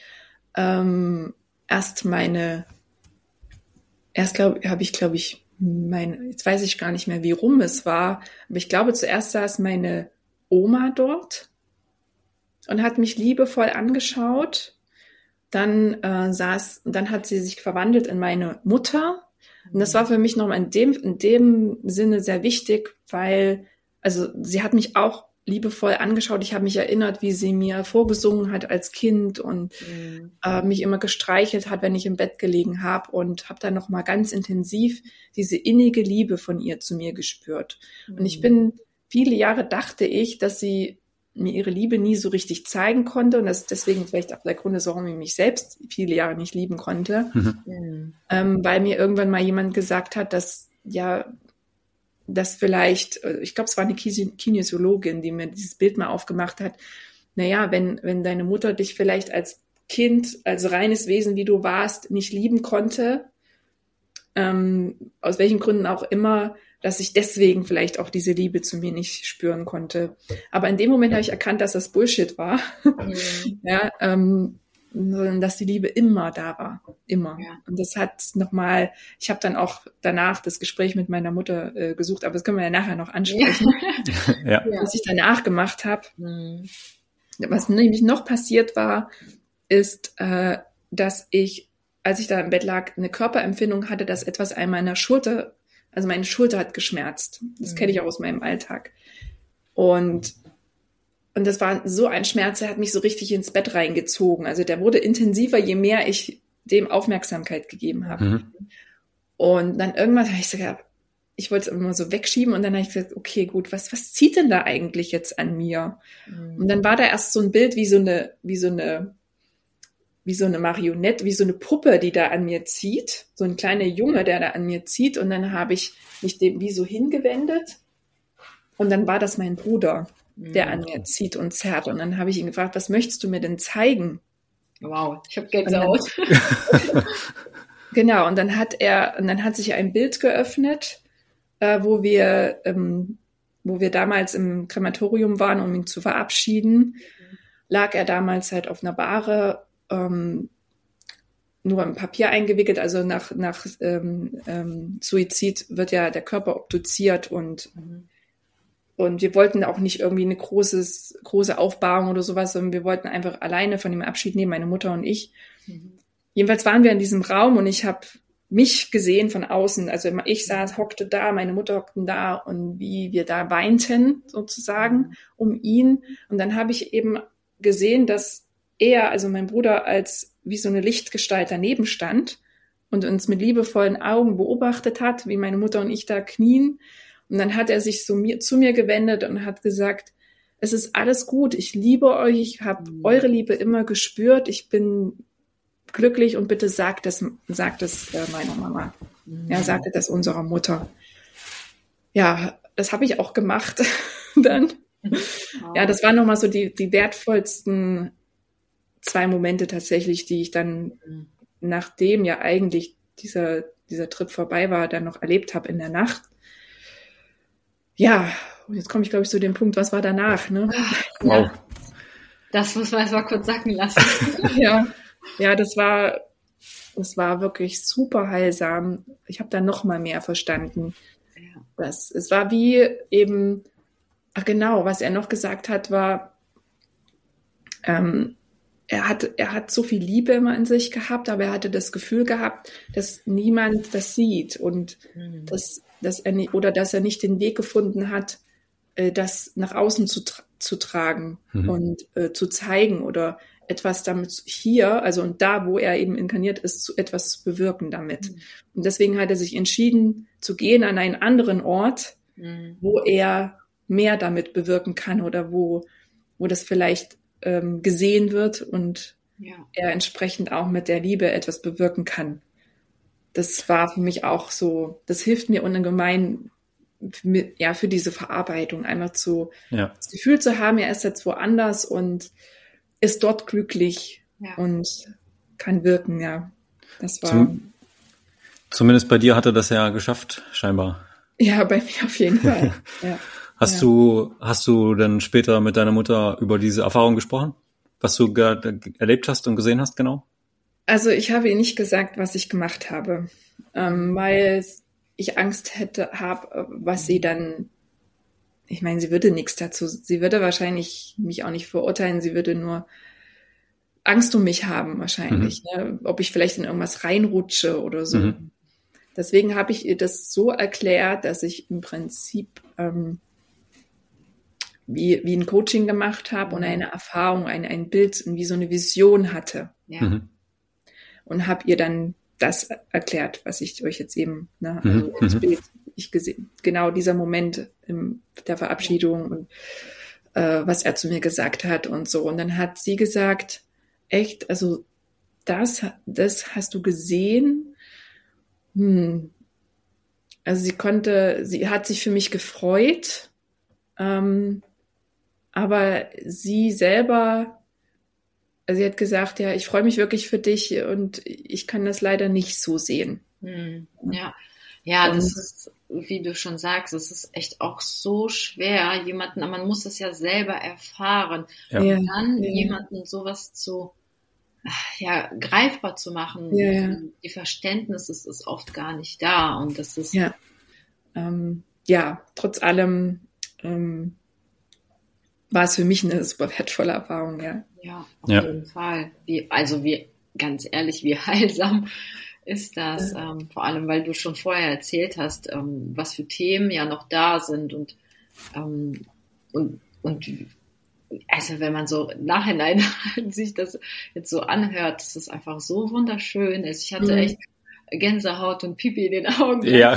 jetzt weiß ich gar nicht mehr, wie rum es war, aber ich glaube, zuerst saß meine Oma dort und hat mich liebevoll angeschaut. Dann hat sie sich verwandelt in meine Mutter. Und das war für mich nochmal in dem Sinne sehr wichtig, weil, also sie hat mich auch liebevoll angeschaut. Ich habe mich erinnert, wie sie mir vorgesungen hat als Kind und mich immer gestreichelt hat, wenn ich im Bett gelegen habe und habe dann nochmal ganz intensiv diese innige Liebe von ihr zu mir gespürt. Und viele Jahre dachte ich, dass sie mir ihre Liebe nie so richtig zeigen konnte und das deswegen vielleicht auch der Grund ist, warum ich mich selbst viele Jahre nicht lieben konnte, weil mir irgendwann mal jemand gesagt hat, dass vielleicht, ich glaube, es war eine Kinesiologin, die mir dieses Bild mal aufgemacht hat, naja, wenn deine Mutter dich vielleicht als Kind, als reines Wesen, wie du warst, nicht lieben konnte, aus welchen Gründen auch immer, dass ich deswegen vielleicht auch diese Liebe zu mir nicht spüren konnte. Aber in dem Moment habe ich erkannt, dass das Bullshit war. Sondern dass die Liebe immer da war. Immer. Ja. Und das hat nochmal, ich habe dann auch danach das Gespräch mit meiner Mutter gesucht, aber das können wir ja nachher noch ansprechen, was ich danach gemacht habe. Was nämlich noch passiert war, ist, dass ich, als ich da im Bett lag, eine Körperempfindung hatte, dass etwas an meiner Schulter, also meine Schulter hat geschmerzt. Das kenne ich auch aus meinem Alltag. Und das war so ein Schmerz, der hat mich so richtig ins Bett reingezogen. Also der wurde intensiver, je mehr ich dem Aufmerksamkeit gegeben habe. Und dann irgendwann habe ich so gedacht, ich wollte es immer so wegschieben und dann habe ich gesagt, okay, gut, was zieht denn da eigentlich jetzt an mir? Und dann war da erst so ein Bild wie so eine Marionette, wie so eine Puppe, die da an mir zieht. So ein kleiner Junge, der da an mir zieht. Und dann habe ich mich dem wie so hingewendet. Und dann war das mein Bruder, der an mir zieht und zerrt. Und dann habe ich ihn gefragt, was möchtest du mir denn zeigen? Wow, ich habe Gänsehaut. Genau, und dann hat sich ein Bild geöffnet, wo wir damals im Krematorium waren, um ihn zu verabschieden. lag er damals halt auf einer Bahre, nur im Papier eingewickelt. Also nach Suizid wird ja der Körper obduziert und wir wollten auch nicht irgendwie eine große Aufbahrung oder sowas, sondern wir wollten einfach alleine von ihm Abschied nehmen, meine Mutter und ich. Jedenfalls waren wir in diesem Raum und ich habe mich gesehen von außen. Also ich hockte da, meine Mutter hockten da und wie wir da weinten sozusagen um ihn. Und dann habe ich eben gesehen, dass er, also mein Bruder, als wie so eine Lichtgestalt daneben stand und uns mit liebevollen Augen beobachtet hat, wie meine Mutter und ich da knien. Und dann hat er sich zu mir gewendet und hat gesagt, es ist alles gut, ich liebe euch, ich habe eure Liebe immer gespürt, ich bin glücklich und bitte sagt es meiner Mama. Ja, sagte das unserer Mutter. Ja, das habe ich auch gemacht dann. Ja, das waren nochmal so die wertvollsten 2 Momente tatsächlich, die ich dann, nachdem ja eigentlich dieser Trip vorbei war, dann noch erlebt habe in der Nacht. Ja, und jetzt komme ich, glaube ich, zu dem Punkt, was war danach, ne? Wow. Das muss man erst mal kurz sacken lassen. Ja, das war wirklich super heilsam. Ich habe da noch mal mehr verstanden. Ja. Es war wie eben, genau, was er noch gesagt hat, war, er hat so viel Liebe immer in sich gehabt, aber er hatte das Gefühl gehabt, dass niemand das sieht und dass er nicht den Weg gefunden hat, das nach außen zu tragen und zu zeigen oder etwas damit hier, also und da, wo er eben inkarniert ist, etwas zu bewirken damit. Und deswegen hat er sich entschieden, zu gehen an einen anderen Ort, wo er mehr damit bewirken kann oder wo das vielleicht gesehen wird und er entsprechend auch mit der Liebe etwas bewirken kann. Das war für mich auch so, das hilft mir ungemein, für diese Verarbeitung, einfach das Gefühl zu haben, er ist jetzt woanders und ist dort glücklich und kann wirken, ja. Das war. Zumindest bei dir hat er das ja geschafft, scheinbar. Ja, bei mir auf jeden Fall. Ja. Hast du dann später mit deiner Mutter über diese Erfahrung gesprochen? Was du erlebt hast und gesehen hast, genau? Also ich habe ihr nicht gesagt, was ich gemacht habe, weil ich Angst habe, was sie dann, ich meine, sie würde nichts dazu, sie würde wahrscheinlich mich auch nicht verurteilen, sie würde nur Angst um mich haben wahrscheinlich, ne? Ob ich vielleicht in irgendwas reinrutsche oder so. Deswegen habe ich ihr das so erklärt, dass ich im Prinzip wie ein Coaching gemacht habe und eine Erfahrung, ein Bild, wie so eine Vision hatte. Ja. Und habe ihr dann das erklärt, was ich euch jetzt eben, also das Bild, ich gesehen, genau dieser Moment der Verabschiedung und was er zu mir gesagt hat und so. Und dann hat sie gesagt, echt, also das hast du gesehen? Also sie hat sich für mich gefreut, aber sie selber, also sie hat gesagt, ja, ich freue mich wirklich für dich und ich kann das leider nicht so sehen. Ja, das ist, wie du schon sagst, es ist echt auch so schwer, man muss es ja selber erfahren, und dann jemanden sowas greifbar zu machen. Die Verständnis ist oft gar nicht da und das ist trotz allem war es für mich eine super wertvolle Erfahrung, Ja, auf jeden Fall. Ganz ehrlich, wie heilsam ist das, vor allem, weil du schon vorher erzählt hast, was für Themen ja noch da sind und also wenn man so im Nachhinein sich das jetzt so anhört, dass es einfach so wunderschön ist. Ich hatte echt Gänsehaut und Pipi in den Augen. Ja,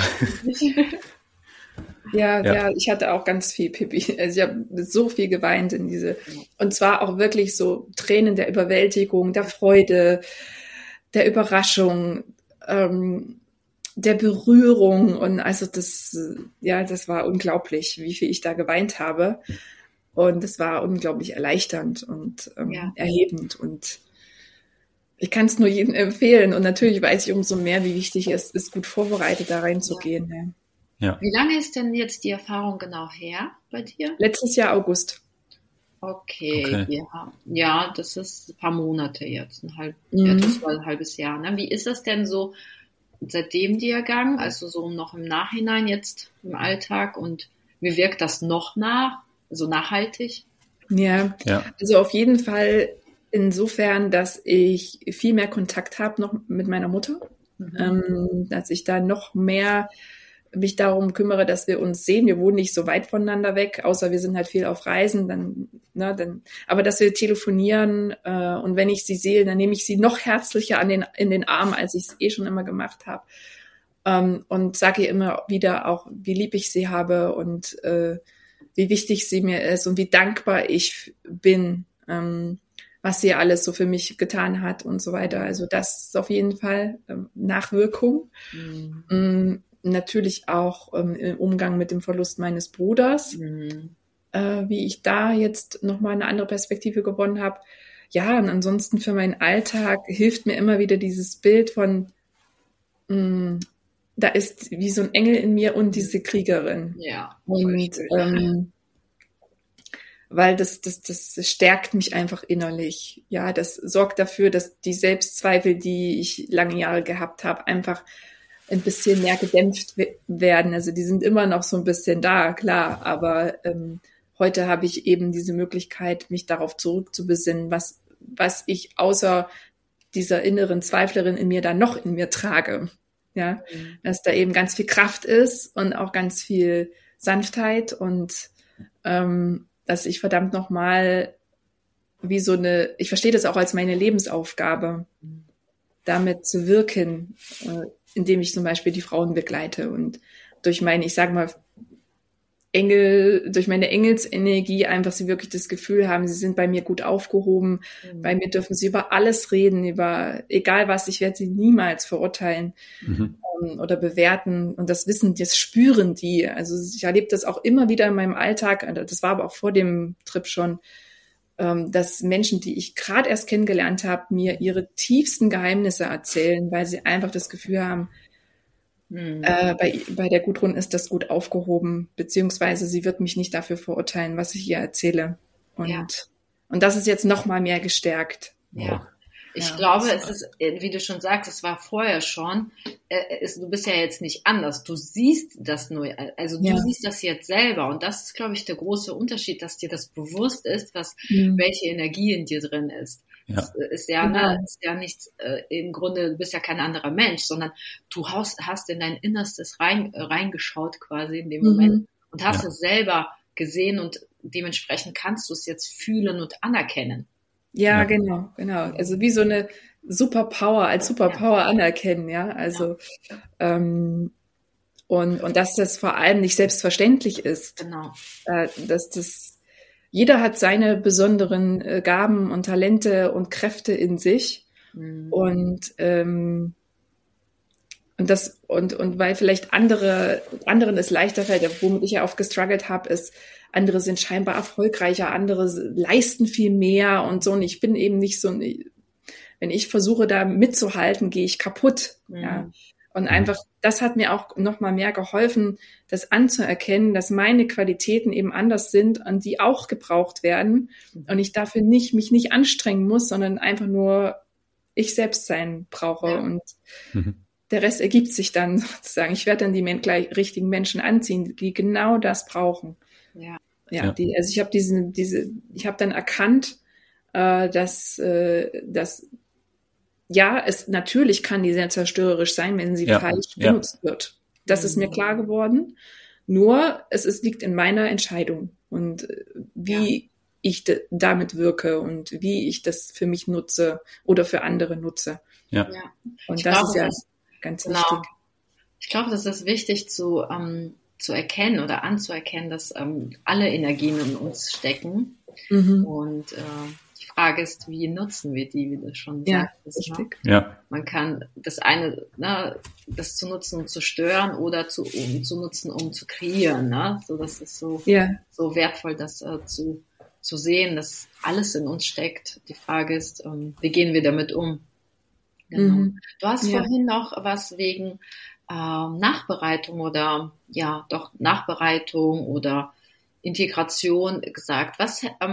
ich hatte auch ganz viel Pipi. Also ich habe so viel geweint und zwar auch wirklich so Tränen der Überwältigung, der Freude, der Überraschung, der Berührung und also das war unglaublich, wie viel ich da geweint habe. Und es war unglaublich erleichternd und erhebend und ich kann es nur jedem empfehlen. Und natürlich weiß ich umso mehr, wie wichtig es ist, gut vorbereitet da reinzugehen. Ja. Wie lange ist denn jetzt die Erfahrung genau her bei dir? Letztes Jahr August. Okay. Ja, das ist ein paar Monate jetzt, etwas über ein halbes Jahr. Ne? Wie ist das denn so seit dem Diagang, also so noch im Nachhinein jetzt im Alltag, und wie wirkt das noch so nachhaltig? Ja, also auf jeden Fall insofern, dass ich viel mehr Kontakt habe noch mit meiner Mutter, dass ich da noch mehr mich darum kümmere, dass wir uns sehen. Wir wohnen nicht so weit voneinander weg, außer wir sind halt viel auf Reisen, aber dass wir telefonieren, und wenn ich sie sehe, dann nehme ich sie noch herzlicher in den Arm, als ich es schon immer gemacht habe, und sage ihr immer wieder auch, wie lieb ich sie habe und wie wichtig sie mir ist und wie dankbar ich bin, was sie alles so für mich getan hat und so weiter. Also das ist auf jeden Fall Nachwirkung. Natürlich auch im Umgang mit dem Verlust meines Bruders, wie ich da jetzt nochmal eine andere Perspektive gewonnen habe. Ja, und ansonsten für meinen Alltag hilft mir immer wieder dieses Bild von, da ist wie so ein Engel in mir und diese Kriegerin. Ja. Und weil das stärkt mich einfach innerlich. Ja, das sorgt dafür, dass die Selbstzweifel, die ich lange Jahre gehabt habe, einfach ein bisschen mehr gedämpft werden. Also die sind immer noch so ein bisschen da, klar, aber heute habe ich eben diese Möglichkeit, mich darauf zurückzubesinnen, was ich außer dieser inneren Zweiflerin in mir dann noch in mir trage. Ja, dass da eben ganz viel Kraft ist und auch ganz viel Sanftheit und dass ich verdammt nochmal ich verstehe das auch als meine Lebensaufgabe, damit zu wirken, indem ich zum Beispiel die Frauen begleite und durch meine Engelsenergie einfach sie wirklich das Gefühl haben, sie sind bei mir gut aufgehoben, bei mir dürfen sie über alles reden, egal was, ich werde sie niemals verurteilen oder bewerten, und das spüren die. Also ich erlebe das auch immer wieder in meinem Alltag, das war aber auch vor dem Trip schon, dass Menschen, die ich gerade erst kennengelernt habe, mir ihre tiefsten Geheimnisse erzählen, weil sie einfach das Gefühl haben, bei der Gudrun ist das gut aufgehoben, beziehungsweise sie wird mich nicht dafür verurteilen, was ich ihr erzähle. Und das ist jetzt noch mal mehr gestärkt. Ja. Ich glaube, es ist, wie du schon sagst, es war vorher schon, du bist ja jetzt nicht anders. Du siehst das nur, also du siehst das jetzt selber. Und das ist, glaube ich, der große Unterschied, dass dir das bewusst ist, welche Energie in dir drin ist. Ja. Das ist ja nichts, im Grunde, du bist ja kein anderer Mensch, sondern du hast in dein Innerstes reingeschaut quasi in dem Moment und hast es selber gesehen, und dementsprechend kannst du es jetzt fühlen und anerkennen. Ja, genau. Also wie so eine Superpower, als Superpower anerkennen, ja. Also, und dass das vor allem nicht selbstverständlich ist. Genau. Jeder hat seine besonderen Gaben und Talente und Kräfte in sich. Und weil vielleicht anderen es leichter fällt, womit ich ja oft gestruggelt habe, ist, andere sind scheinbar erfolgreicher, andere leisten viel mehr und so. Und ich bin eben nicht so, wenn ich versuche, da mitzuhalten, gehe ich kaputt. Ja. Und einfach, das hat mir auch noch mal mehr geholfen, das anzuerkennen, dass meine Qualitäten eben anders sind und die auch gebraucht werden. Und ich dafür mich nicht anstrengen muss, sondern einfach nur ich selbst sein brauche. Ja. Und der Rest ergibt sich dann sozusagen. Ich werde dann die richtigen Menschen anziehen, die genau das brauchen. Also ich habe ich habe dann erkannt, dass es natürlich kann die sehr zerstörerisch sein, wenn sie falsch benutzt wird. Das ist mir klar geworden. Nur es liegt in meiner Entscheidung und wie ich damit wirke und wie ich das für mich nutze oder für andere nutze. Ja. Und das ist ganz wichtig. Ich glaube, das ist wichtig zu erkennen oder anzuerkennen, dass alle Energien in uns stecken. Und die Frage ist, wie nutzen wir die, wie du schon sagtest. Richtig. Ne? Ja. Man kann das eine, das zu nutzen, um zu stören, oder zu nutzen, um zu kreieren. Ne? So, das ist so wertvoll, das zu sehen, dass alles in uns steckt. Die Frage ist, wie gehen wir damit um? Genau. Du hast vorhin noch was wegen Nachbereitung oder Nachbereitung oder Integration gesagt. Was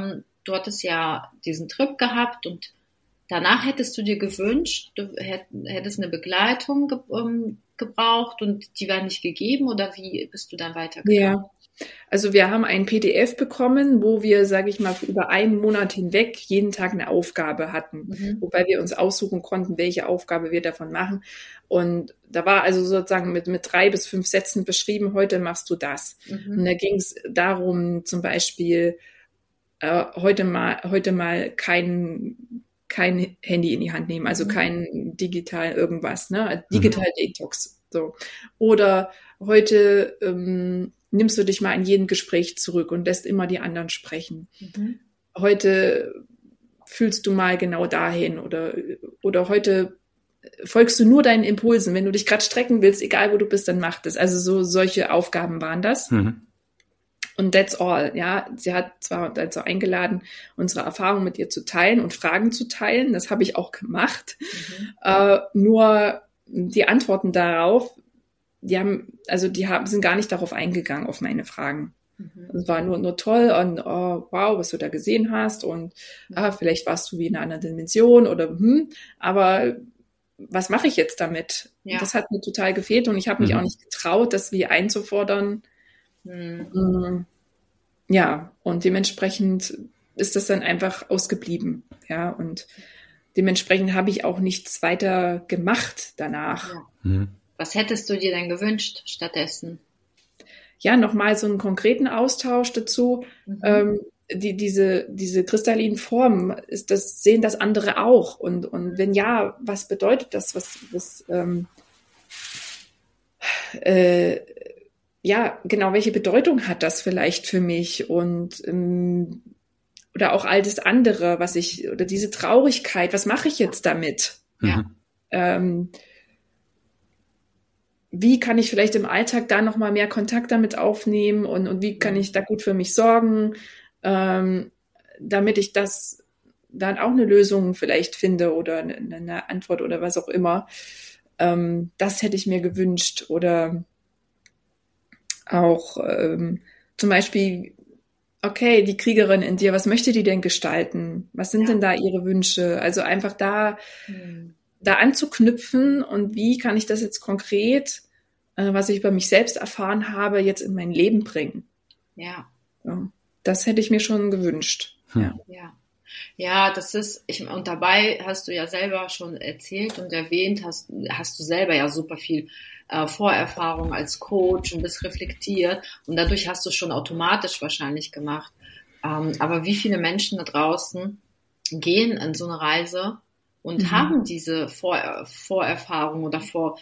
du hattest ja diesen Trip gehabt und danach hättest du dir gewünscht, du hättest eine Begleitung gebraucht und die war nicht gegeben, oder wie bist du dann weitergekommen? Ja, also wir haben ein PDF bekommen, wo wir, sage ich mal, über einen Monat hinweg jeden Tag eine Aufgabe hatten, wobei wir uns aussuchen konnten, welche Aufgabe wir davon machen. Und da war also sozusagen mit 3 bis 5 Sätzen beschrieben, heute machst du das. Und da ging es darum, zum Beispiel heute mal kein Handy in die Hand nehmen, also kein digital irgendwas, ne? Digital Detox. So. Oder heute nimmst du dich mal in jedem Gespräch zurück und lässt immer die anderen sprechen. Heute fühlst du mal genau dahin oder heute folgst du nur deinen Impulsen. Wenn du dich gerade strecken willst, egal wo du bist, dann mach das. Also solche Aufgaben waren das. Und that's all, ja. Sie hat zwar dazu eingeladen, unsere Erfahrungen mit ihr zu teilen und Fragen zu teilen. Das habe ich auch gemacht. Nur die Antworten darauf, sind gar nicht darauf eingegangen, auf meine Fragen. Es war nur toll und oh, wow, was du da gesehen hast und vielleicht warst du wie in einer anderen Dimension oder aber was mache ich jetzt damit? Ja. Das hat mir total gefehlt und ich habe mich auch nicht getraut, das wie einzufordern. Ja, und dementsprechend ist das dann einfach ausgeblieben. Ja, und dementsprechend habe ich auch nichts weiter gemacht danach. Ja. Was hättest du dir denn gewünscht stattdessen? Ja, nochmal so einen konkreten Austausch dazu. Diese kristallinen Formen, sehen das andere auch? Und wenn ja, was bedeutet das? Ja, genau, welche Bedeutung hat das vielleicht für mich? Und oder auch all das andere, oder diese Traurigkeit, was mache ich jetzt damit? Ja. Wie kann ich vielleicht im Alltag da nochmal mehr Kontakt damit aufnehmen und wie kann ich da gut für mich sorgen, damit ich das dann auch eine Lösung vielleicht finde oder eine Antwort oder was auch immer. Das hätte ich mir gewünscht. Oder auch zum Beispiel, okay, die Kriegerin in dir, was möchte die denn gestalten? Was sind denn da ihre Wünsche? Also einfach da anzuknüpfen und wie kann ich das jetzt konkret, was ich über mich selbst erfahren habe, jetzt in mein Leben bringen? Ja. So, das hätte ich mir schon gewünscht. Ja, das ist, und dabei hast du ja selber schon erzählt und erwähnt, hast du selber ja super viel Vorerfahrung als Coach und bist reflektiert und dadurch hast du es schon automatisch wahrscheinlich gemacht. Aber wie viele Menschen da draußen gehen in so eine Reise und haben diese Vorerfahrung oder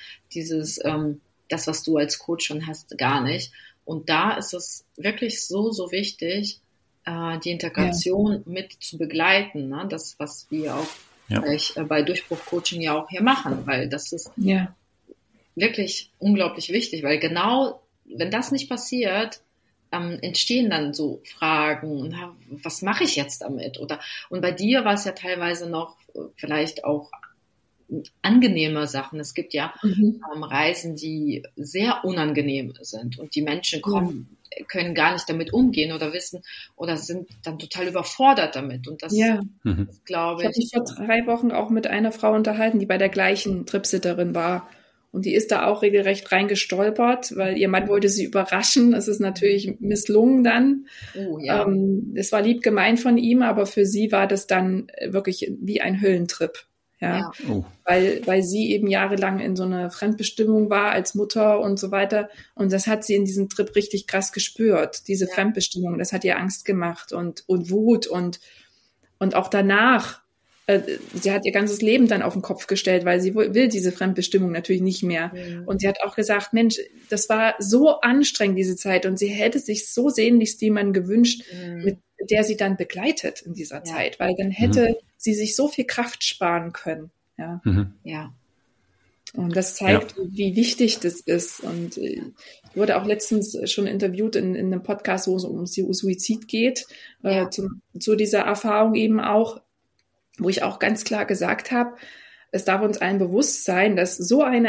das, was du als Coach schon hast, gar nicht. Und da ist es wirklich so wichtig, die Integration mit zu begleiten, ne? Das, was wir auch bei Durchbruch Coaching ja auch hier machen, weil das ist wirklich unglaublich wichtig, weil genau, wenn das nicht passiert, entstehen dann so Fragen, was mache ich jetzt damit? Und bei dir war es ja teilweise noch vielleicht auch angenehme Sachen. Es gibt ja Reisen, die sehr unangenehm sind und die Menschen können gar nicht damit umgehen oder wissen oder sind dann total überfordert damit. Und das glaube ich. Ich habe mich vor 3 Wochen auch mit einer Frau unterhalten, die bei der gleichen Tripsitterin war. Und die ist da auch regelrecht reingestolpert, weil ihr Mann wollte sie überraschen. Es ist natürlich misslungen dann. Es war lieb gemeint von ihm, aber für sie war das dann wirklich wie ein Höllentrip. Ja. Weil sie eben jahrelang in so einer Fremdbestimmung war als Mutter und so weiter. Und das hat sie in diesem Trip richtig krass gespürt, diese Fremdbestimmung. Das hat ihr Angst gemacht und Wut und auch danach. Sie hat ihr ganzes Leben dann auf den Kopf gestellt, weil sie will diese Fremdbestimmung natürlich nicht mehr. Und sie hat auch gesagt, Mensch, das war so anstrengend, diese Zeit. Und sie hätte sich so sehnlichst jemanden gewünscht, mit der sie dann begleitet in dieser Zeit, weil dann hätte sie sich so viel Kraft sparen können. Ja. Und das zeigt, wie wichtig das ist. Und ich wurde auch letztens schon interviewt in einem Podcast, wo es um Suizid geht, zu dieser Erfahrung eben auch, wo ich auch ganz klar gesagt habe, es darf uns allen bewusst sein, dass so eine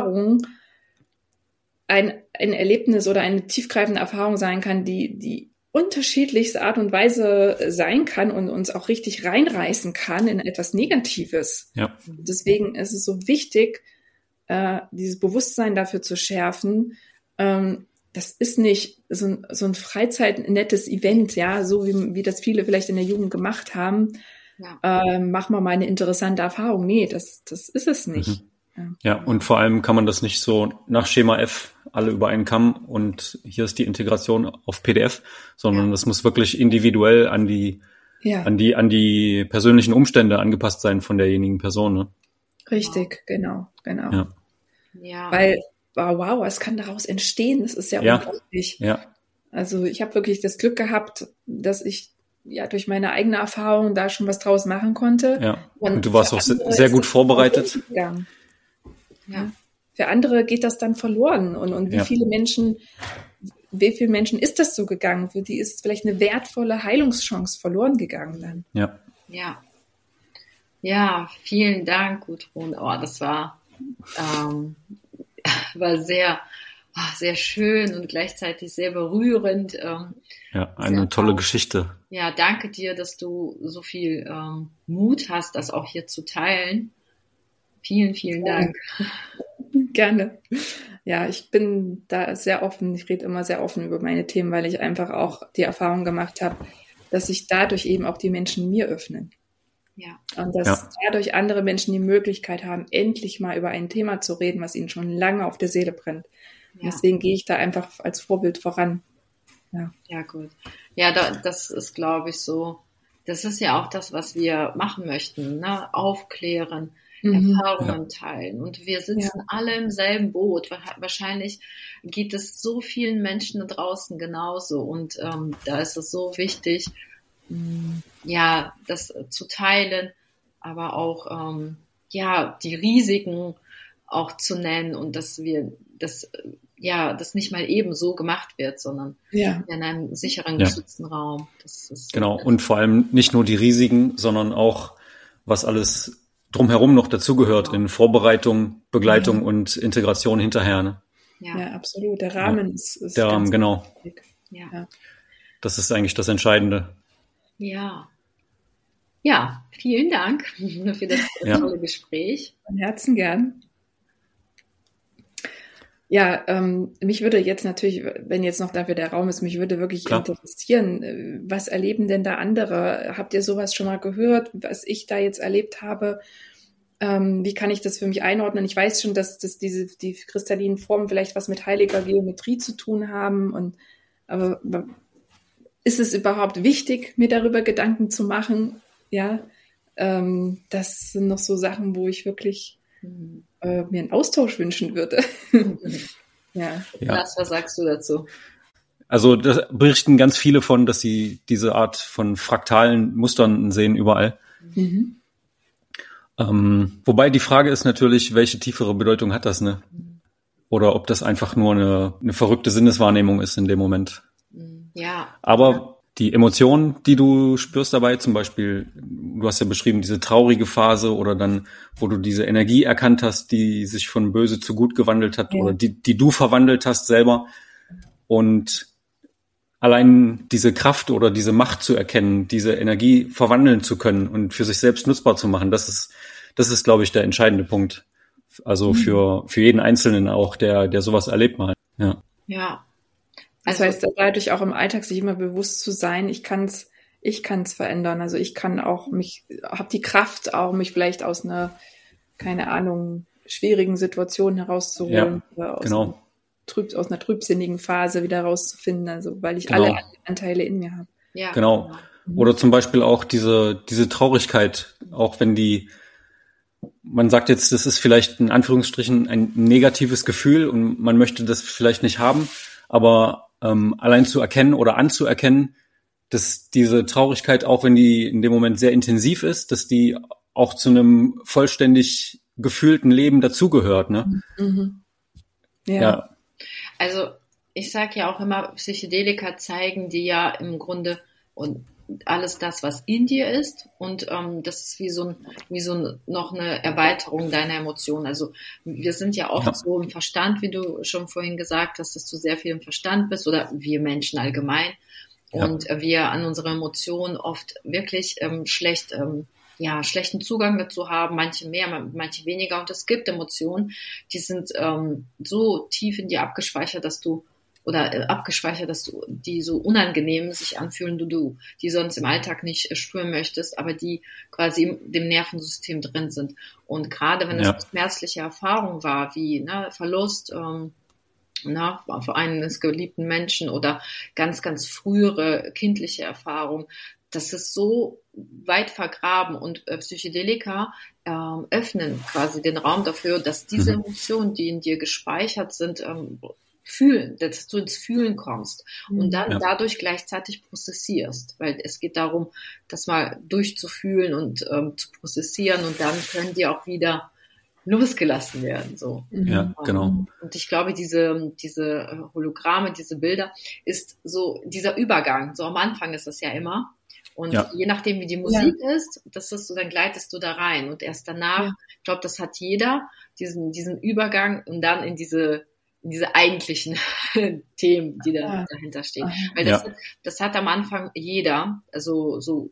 Erfahrung ein Erlebnis oder eine tiefgreifende Erfahrung sein kann, die unterschiedlichste Art und Weise sein kann und uns auch richtig reinreißen kann in etwas Negatives. Ja. Deswegen ist es so wichtig, dieses Bewusstsein dafür zu schärfen. Das ist nicht so ein Freizeit-nettes Event, ja, so wie das viele vielleicht in der Jugend gemacht haben. Ja. Mach mal eine interessante Erfahrung. Nee, das ist es nicht. Ja, und vor allem kann man das nicht so nach Schema F alle über einen Kamm und hier ist die Integration auf PDF, sondern das muss wirklich individuell an die persönlichen Umstände angepasst sein von derjenigen Person. Ne? Richtig, genau. Ja. Weil, wow, was kann daraus entstehen? Das ist ja unglaublich. Ja. Also ich habe wirklich das Glück gehabt, dass ich durch meine eigene Erfahrung da schon was draus machen konnte. Ja. Und du warst auch sehr gut vorbereitet. Ja. Für andere geht das dann verloren. Und wie viele Menschen ist das so gegangen? Für die ist vielleicht eine wertvolle Heilungschance verloren gegangen dann. Ja. Ja, vielen Dank, Gudrun. Oh, das war sehr, sehr schön und gleichzeitig sehr berührend. Eine tolle Geschichte. Ja, danke dir, dass du so viel Mut hast, das auch hier zu teilen. Vielen, vielen Dank. Gerne. Ja, ich bin da sehr offen. Ich rede immer sehr offen über meine Themen, weil ich einfach auch die Erfahrung gemacht habe, dass sich dadurch eben auch die Menschen mir öffnen. Ja. Und dass dadurch andere Menschen die Möglichkeit haben, endlich mal über ein Thema zu reden, was ihnen schon lange auf der Seele brennt. Und deswegen gehe ich da einfach als Vorbild voran. Ja, gut. Ja, das ist, glaube ich, so. Das ist ja auch das, was wir machen möchten, ne? Aufklären, Erfahrungen teilen. Und wir sitzen alle im selben Boot. Wahrscheinlich geht es so vielen Menschen da draußen genauso. Und da ist es so wichtig, das zu teilen, aber auch die Risiken auch zu nennen und dass wir das nicht mal eben so gemacht wird, sondern in einem sicheren, geschützten Raum. Das ist genau. Und vor allem nicht nur die Risiken, sondern auch, was alles drumherum noch dazugehört in Vorbereitung, Begleitung und Integration hinterher. Ne? Ja, absolut. Der Rahmen ist der Rahmen, genau. wichtig. Ja. Das ist eigentlich das Entscheidende. Ja. Ja, vielen Dank für das tolle Gespräch. Von Herzen gern. Ja, mich würde jetzt natürlich, wenn jetzt noch dafür der Raum ist, mich würde wirklich interessieren, was erleben denn da andere? Habt ihr sowas schon mal gehört, was ich da jetzt erlebt habe? Wie kann ich das für mich einordnen? Ich weiß schon, dass die kristallinen Formen vielleicht was mit heiliger Geometrie zu tun haben. Aber ist es überhaupt wichtig, mir darüber Gedanken zu machen? Ja, das sind noch so Sachen, wo ich wirklich mir einen Austausch wünschen würde. Lars, was sagst du dazu? Also da berichten ganz viele von, dass sie diese Art von fraktalen Mustern sehen überall. Wobei die Frage ist natürlich, welche tiefere Bedeutung hat das, ne? Oder ob das einfach nur eine verrückte Sinneswahrnehmung ist in dem Moment. Ja. Aber die Emotionen, die du spürst dabei, zum Beispiel, du hast ja beschrieben, diese traurige Phase oder dann, wo du diese Energie erkannt hast, die sich von böse zu gut gewandelt hat oder die du verwandelt hast selber. Und allein diese Kraft oder diese Macht zu erkennen, diese Energie verwandeln zu können und für sich selbst nutzbar zu machen, das ist, glaube ich, der entscheidende Punkt. Also für jeden Einzelnen auch, der sowas erlebt mal. Ja. Das heißt, dadurch auch im Alltag sich immer bewusst zu sein, ich kann's verändern. Also ich kann auch habe die Kraft auch, mich vielleicht aus einer, keine Ahnung, schwierigen Situation herauszuholen. Oder aus einer trübsinnigen Phase wieder rauszufinden. Also weil ich alle Anteile in mir habe. Ja. Genau. Oder zum Beispiel auch diese Traurigkeit, auch wenn man sagt jetzt, das ist vielleicht in Anführungsstrichen ein negatives Gefühl und man möchte das vielleicht nicht haben, aber allein zu erkennen oder anzuerkennen, dass diese Traurigkeit, auch wenn die in dem Moment sehr intensiv ist, dass die auch zu einem vollständig gefühlten Leben dazugehört, ne? Ja. Also ich sage ja auch immer, Psychedelika zeigen dir ja im Grunde und alles das, was in dir ist, und das ist wie so noch eine Erweiterung deiner Emotionen. Also wir sind ja oft so im Verstand, wie du schon vorhin gesagt hast, dass du sehr viel im Verstand bist, oder wir Menschen allgemein. Und wir an unsere Emotionen oft wirklich schlechten Zugang dazu haben, manche mehr, manche weniger. Und es gibt Emotionen, die sind so tief in dir abgespeichert, dass du die so unangenehm sich anfühlen, du die sonst im Alltag nicht spüren möchtest, aber die quasi in dem Nervensystem drin sind. Und gerade wenn es eine schmerzliche Erfahrung war, wie Verlust für eines geliebten Menschen oder ganz, ganz frühere kindliche Erfahrung, das ist so weit vergraben, und Psychedelika öffnen quasi den Raum dafür, dass diese Emotionen, die in dir gespeichert sind, dass du ins Fühlen kommst und dann dadurch gleichzeitig prozessierst, weil es geht darum, das mal durchzufühlen und zu prozessieren, und dann können die auch wieder losgelassen werden, so. Ja, genau. Und ich glaube, diese Hologramme, diese Bilder, ist so dieser Übergang. So am Anfang ist das ja immer. Und je nachdem, wie die Musik ist, dann gleitest du da rein. Und erst danach, ich glaube, das hat jeder, diesen Übergang, und dann in diese eigentlichen Themen, die dahinter stehen. Weil das hat am Anfang jeder, also so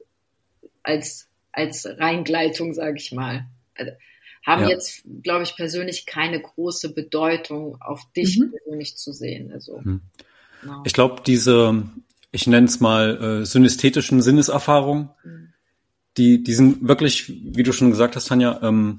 als Reingleitung, sage ich mal. Haben jetzt, glaube ich, persönlich keine große Bedeutung, auf dich persönlich zu sehen. Also, Ich glaube, ich nenne es mal synästhetischen Sinneserfahrungen, die sind wirklich, wie du schon gesagt hast, Tanja,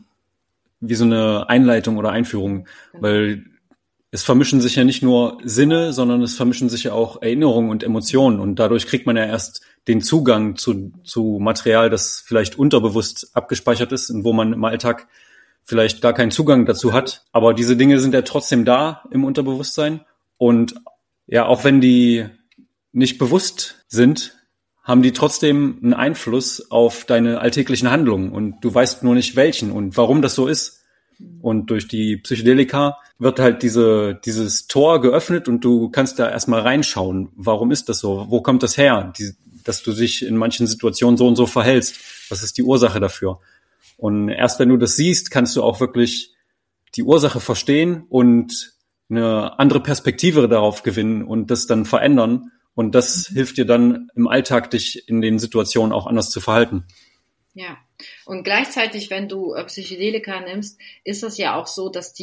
wie so eine Einleitung oder Einführung, weil es vermischen sich ja nicht nur Sinne, sondern es vermischen sich ja auch Erinnerungen und Emotionen, und dadurch kriegt man ja erst den Zugang zu Material, das vielleicht unterbewusst abgespeichert ist und wo man im Alltag vielleicht gar keinen Zugang dazu hat. Aber diese Dinge sind ja trotzdem da im Unterbewusstsein, und ja, auch wenn die nicht bewusst sind, haben die trotzdem einen Einfluss auf deine alltäglichen Handlungen, und du weißt nur nicht welchen und warum das so ist. Und durch die Psychedelika wird halt dieses Tor geöffnet, und du kannst da erstmal reinschauen. Warum ist das so? Wo kommt das her? Dass du dich in manchen Situationen so und so verhältst. Was ist die Ursache dafür? Und erst wenn du das siehst, kannst du auch wirklich die Ursache verstehen und eine andere Perspektive darauf gewinnen und das dann verändern. Und das hilft dir dann im Alltag, dich in den Situationen auch anders zu verhalten. Ja, und gleichzeitig, wenn du Psychedelika nimmst, ist es ja auch so, dass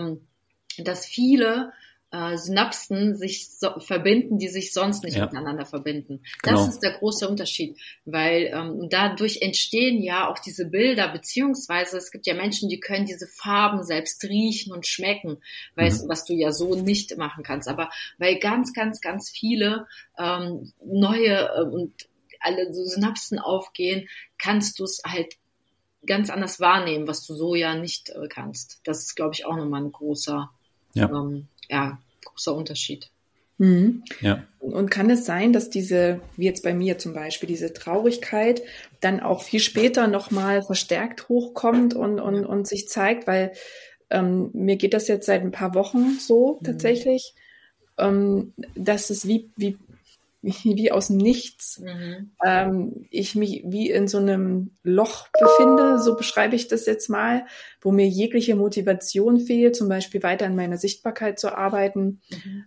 dass viele Synapsen sich verbinden, die sich sonst nicht miteinander verbinden. Das ist der große Unterschied, weil dadurch entstehen ja auch diese Bilder, beziehungsweise es gibt ja Menschen, die können diese Farben selbst riechen und schmecken, was du ja so nicht machen kannst. Aber weil ganz, ganz, ganz viele neue und alle so Synapsen aufgehen, kannst du es halt ganz anders wahrnehmen, was du so ja nicht kannst. Das ist, glaube ich, auch nochmal ein großer Unterschied. Mhm. Ja. Und kann es sein, dass wie jetzt bei mir zum Beispiel, diese Traurigkeit dann auch viel später nochmal verstärkt hochkommt und sich zeigt, weil mir geht das jetzt seit ein paar Wochen so tatsächlich, dass es wie aus dem Nichts ich mich wie in so einem Loch befinde, so beschreibe ich das jetzt mal, wo mir jegliche Motivation fehlt, zum Beispiel weiter an meiner Sichtbarkeit zu arbeiten.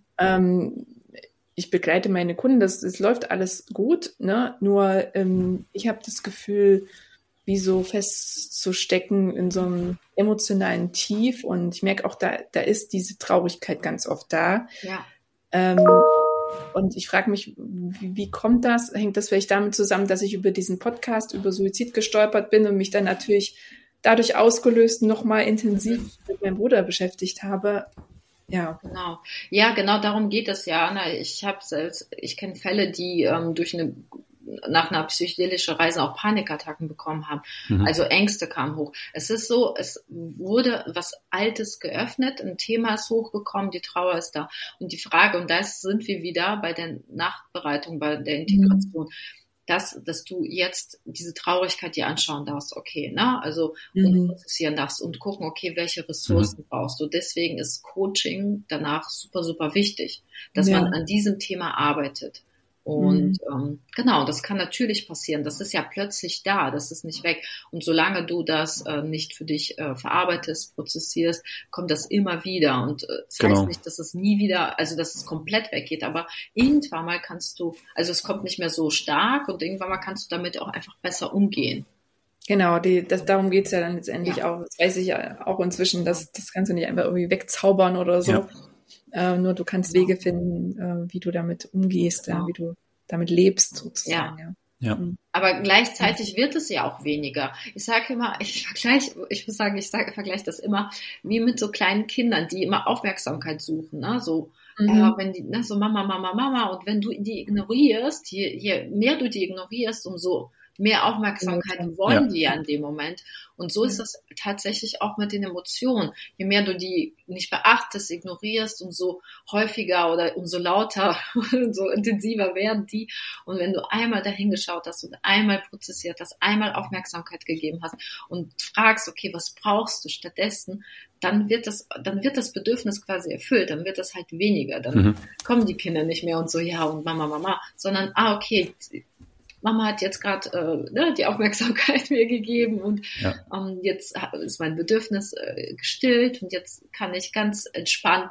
Ich begleite meine Kunden, es läuft alles gut, ne? Nur ich habe das Gefühl, wie so festzustecken in so einem emotionalen Tief, und ich merke auch, da ist diese Traurigkeit ganz oft da. Ja. Und ich frage mich, wie kommt das? Hängt das vielleicht damit zusammen, dass ich über diesen Podcast, über Suizid gestolpert bin und mich dann natürlich dadurch ausgelöst nochmal intensiv mit meinem Bruder beschäftigt habe? Ja. Genau. Ja, genau darum geht es ja. Ich kenne Fälle, die nach einer psychedelischen Reise auch Panikattacken bekommen haben. Also Ängste kamen hoch. Es ist so, es wurde was Altes geöffnet, ein Thema ist hochgekommen, die Trauer ist da. Und die Frage, und da sind wir wieder bei der Nachbereitung, bei der Integration, dass du jetzt diese Traurigkeit dir anschauen darfst, okay, ne? Also und prozessieren darfst und gucken, okay, welche Ressourcen brauchst du. Deswegen ist Coaching danach super, super wichtig, dass man an diesem Thema arbeitet. Und genau, das kann natürlich passieren. Das ist ja plötzlich da, das ist nicht weg. Und solange du das nicht für dich verarbeitest, prozessierst, kommt das immer wieder. Und das heißt nicht, dass es nie wieder, also dass es komplett weggeht, aber irgendwann mal kannst du, also es kommt nicht mehr so stark und irgendwann mal kannst du damit auch einfach besser umgehen. Genau, darum geht's ja dann letztendlich auch. Das weiß ich ja auch inzwischen, das kannst du nicht einfach irgendwie wegzaubern oder so. Ja. Nur du kannst Wege finden, wie du damit umgehst, wie du damit lebst sozusagen. Ja. Aber gleichzeitig wird es ja auch weniger. Ich sage immer, ich vergleiche das immer wie mit so kleinen Kindern, die immer Aufmerksamkeit suchen, ne? So, wenn die, ne, so Mama, und wenn du die ignorierst, je mehr du die ignorierst, umso mehr Aufmerksamkeit wollen die ja in dem Moment. Und so ist das tatsächlich auch mit den Emotionen. Je mehr du die nicht beachtest, ignorierst, umso häufiger oder umso lauter, so intensiver werden die. Und wenn du einmal dahingeschaut hast und einmal prozessiert hast, einmal Aufmerksamkeit gegeben hast und fragst, okay, was brauchst du stattdessen, dann wird das Bedürfnis quasi erfüllt, dann wird das halt weniger. Dann kommen die Kinder nicht mehr und so, ja, und Mama, sondern, okay, Mama hat jetzt gerade die Aufmerksamkeit mir gegeben und jetzt ist mein Bedürfnis gestillt und jetzt kann ich ganz entspannt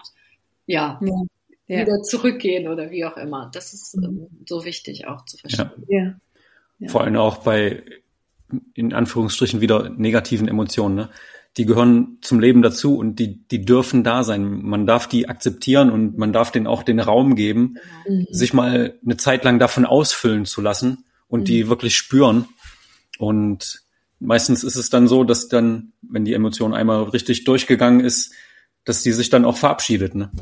wieder zurückgehen oder wie auch immer. Das ist so wichtig auch zu verstehen. Ja. Vor allem auch bei, in Anführungsstrichen, wieder negativen Emotionen, ne? Die gehören zum Leben dazu und die dürfen da sein. Man darf die akzeptieren und man darf denen auch den Raum geben, sich mal eine Zeit lang davon ausfüllen zu lassen. Und die wirklich spüren. Und meistens ist es dann so, dass dann, wenn die Emotion einmal richtig durchgegangen ist, dass die sich dann auch verabschiedet. Ne?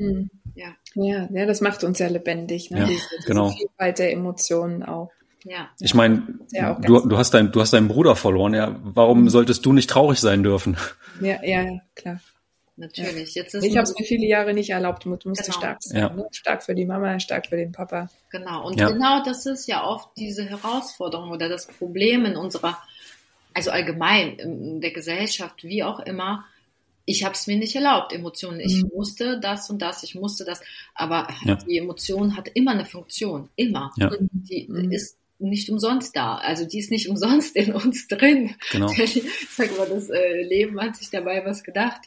Ja, das macht uns ja lebendig. Ne? Diese Vielfalt der Emotionen auch. Ja. Ich meine, du hast deinen Bruder verloren. Ja, warum solltest du nicht traurig sein dürfen? Ja, klar. Natürlich. Ja. Ich habe es mir viele Jahre nicht erlaubt. Du musst stark sein. Ne? Stark für die Mama, stark für den Papa. Genau. Und genau das ist ja oft diese Herausforderung oder das Problem in unserer, also allgemein in der Gesellschaft, wie auch immer. Ich habe es mir nicht erlaubt, Emotionen. Ich musste das und das, ich musste das. Aber die Emotion hat immer eine Funktion. Immer. Ja. Die ist nicht umsonst da. Also die ist nicht umsonst in uns drin. Genau. Ich sag mal, das Leben hat sich dabei was gedacht.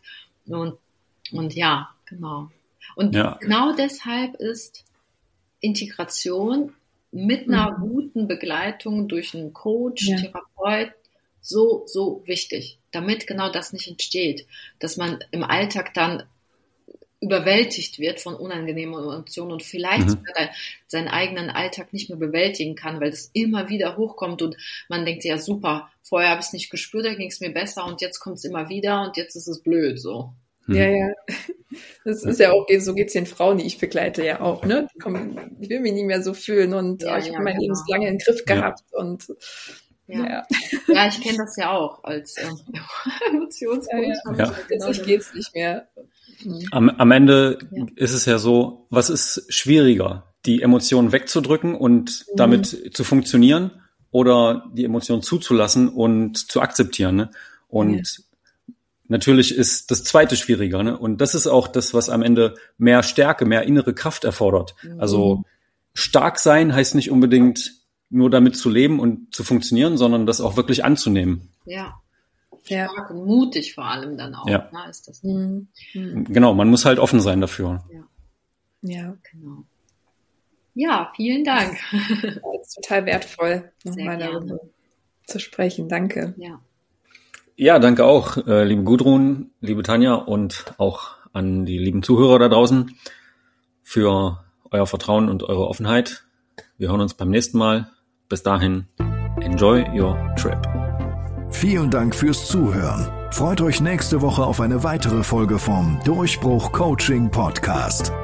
Und ja, genau. Und genau deshalb ist Integration mit einer guten Begleitung durch einen Coach, Therapeut so wichtig, damit genau das nicht entsteht, dass man im Alltag dann überwältigt wird von unangenehmen Emotionen und vielleicht seinen eigenen Alltag nicht mehr bewältigen kann, weil das immer wieder hochkommt und man denkt, ja super, vorher habe ich es nicht gespürt, da ging es mir besser und jetzt kommt es immer wieder und jetzt ist es blöd so. Ja. Das ist ja auch, so geht's den Frauen, die ich begleite, ja auch, ne? Ich will mich nicht mehr so fühlen und ich habe mein Leben so lange im Griff gehabt und Ja, ich kenne das ja auch als Emotionscoach. Jetzt geht's nicht mehr. Am Ende ist es ja so, was ist schwieriger, die Emotionen wegzudrücken und damit zu funktionieren oder die Emotionen zuzulassen und zu akzeptieren, ne? Und natürlich ist das Zweite schwieriger, ne? Und das ist auch das, was am Ende mehr Stärke, mehr innere Kraft erfordert. Also stark sein heißt nicht unbedingt nur damit zu leben und zu funktionieren, sondern das auch wirklich anzunehmen. Ja. Stark und mutig vor allem dann auch. Ja. Na, ist das Genau, man muss halt offen sein dafür. Ja. Genau. Ja, vielen Dank. Das ist total wertvoll, nochmal darüber zu sprechen. Danke. Ja, danke auch, liebe Gudrun, liebe Tanja und auch an die lieben Zuhörer da draußen für euer Vertrauen und eure Offenheit. Wir hören uns beim nächsten Mal. Bis dahin, enjoy your trip. Vielen Dank fürs Zuhören. Freut euch nächste Woche auf eine weitere Folge vom Durchbruch Coaching Podcast.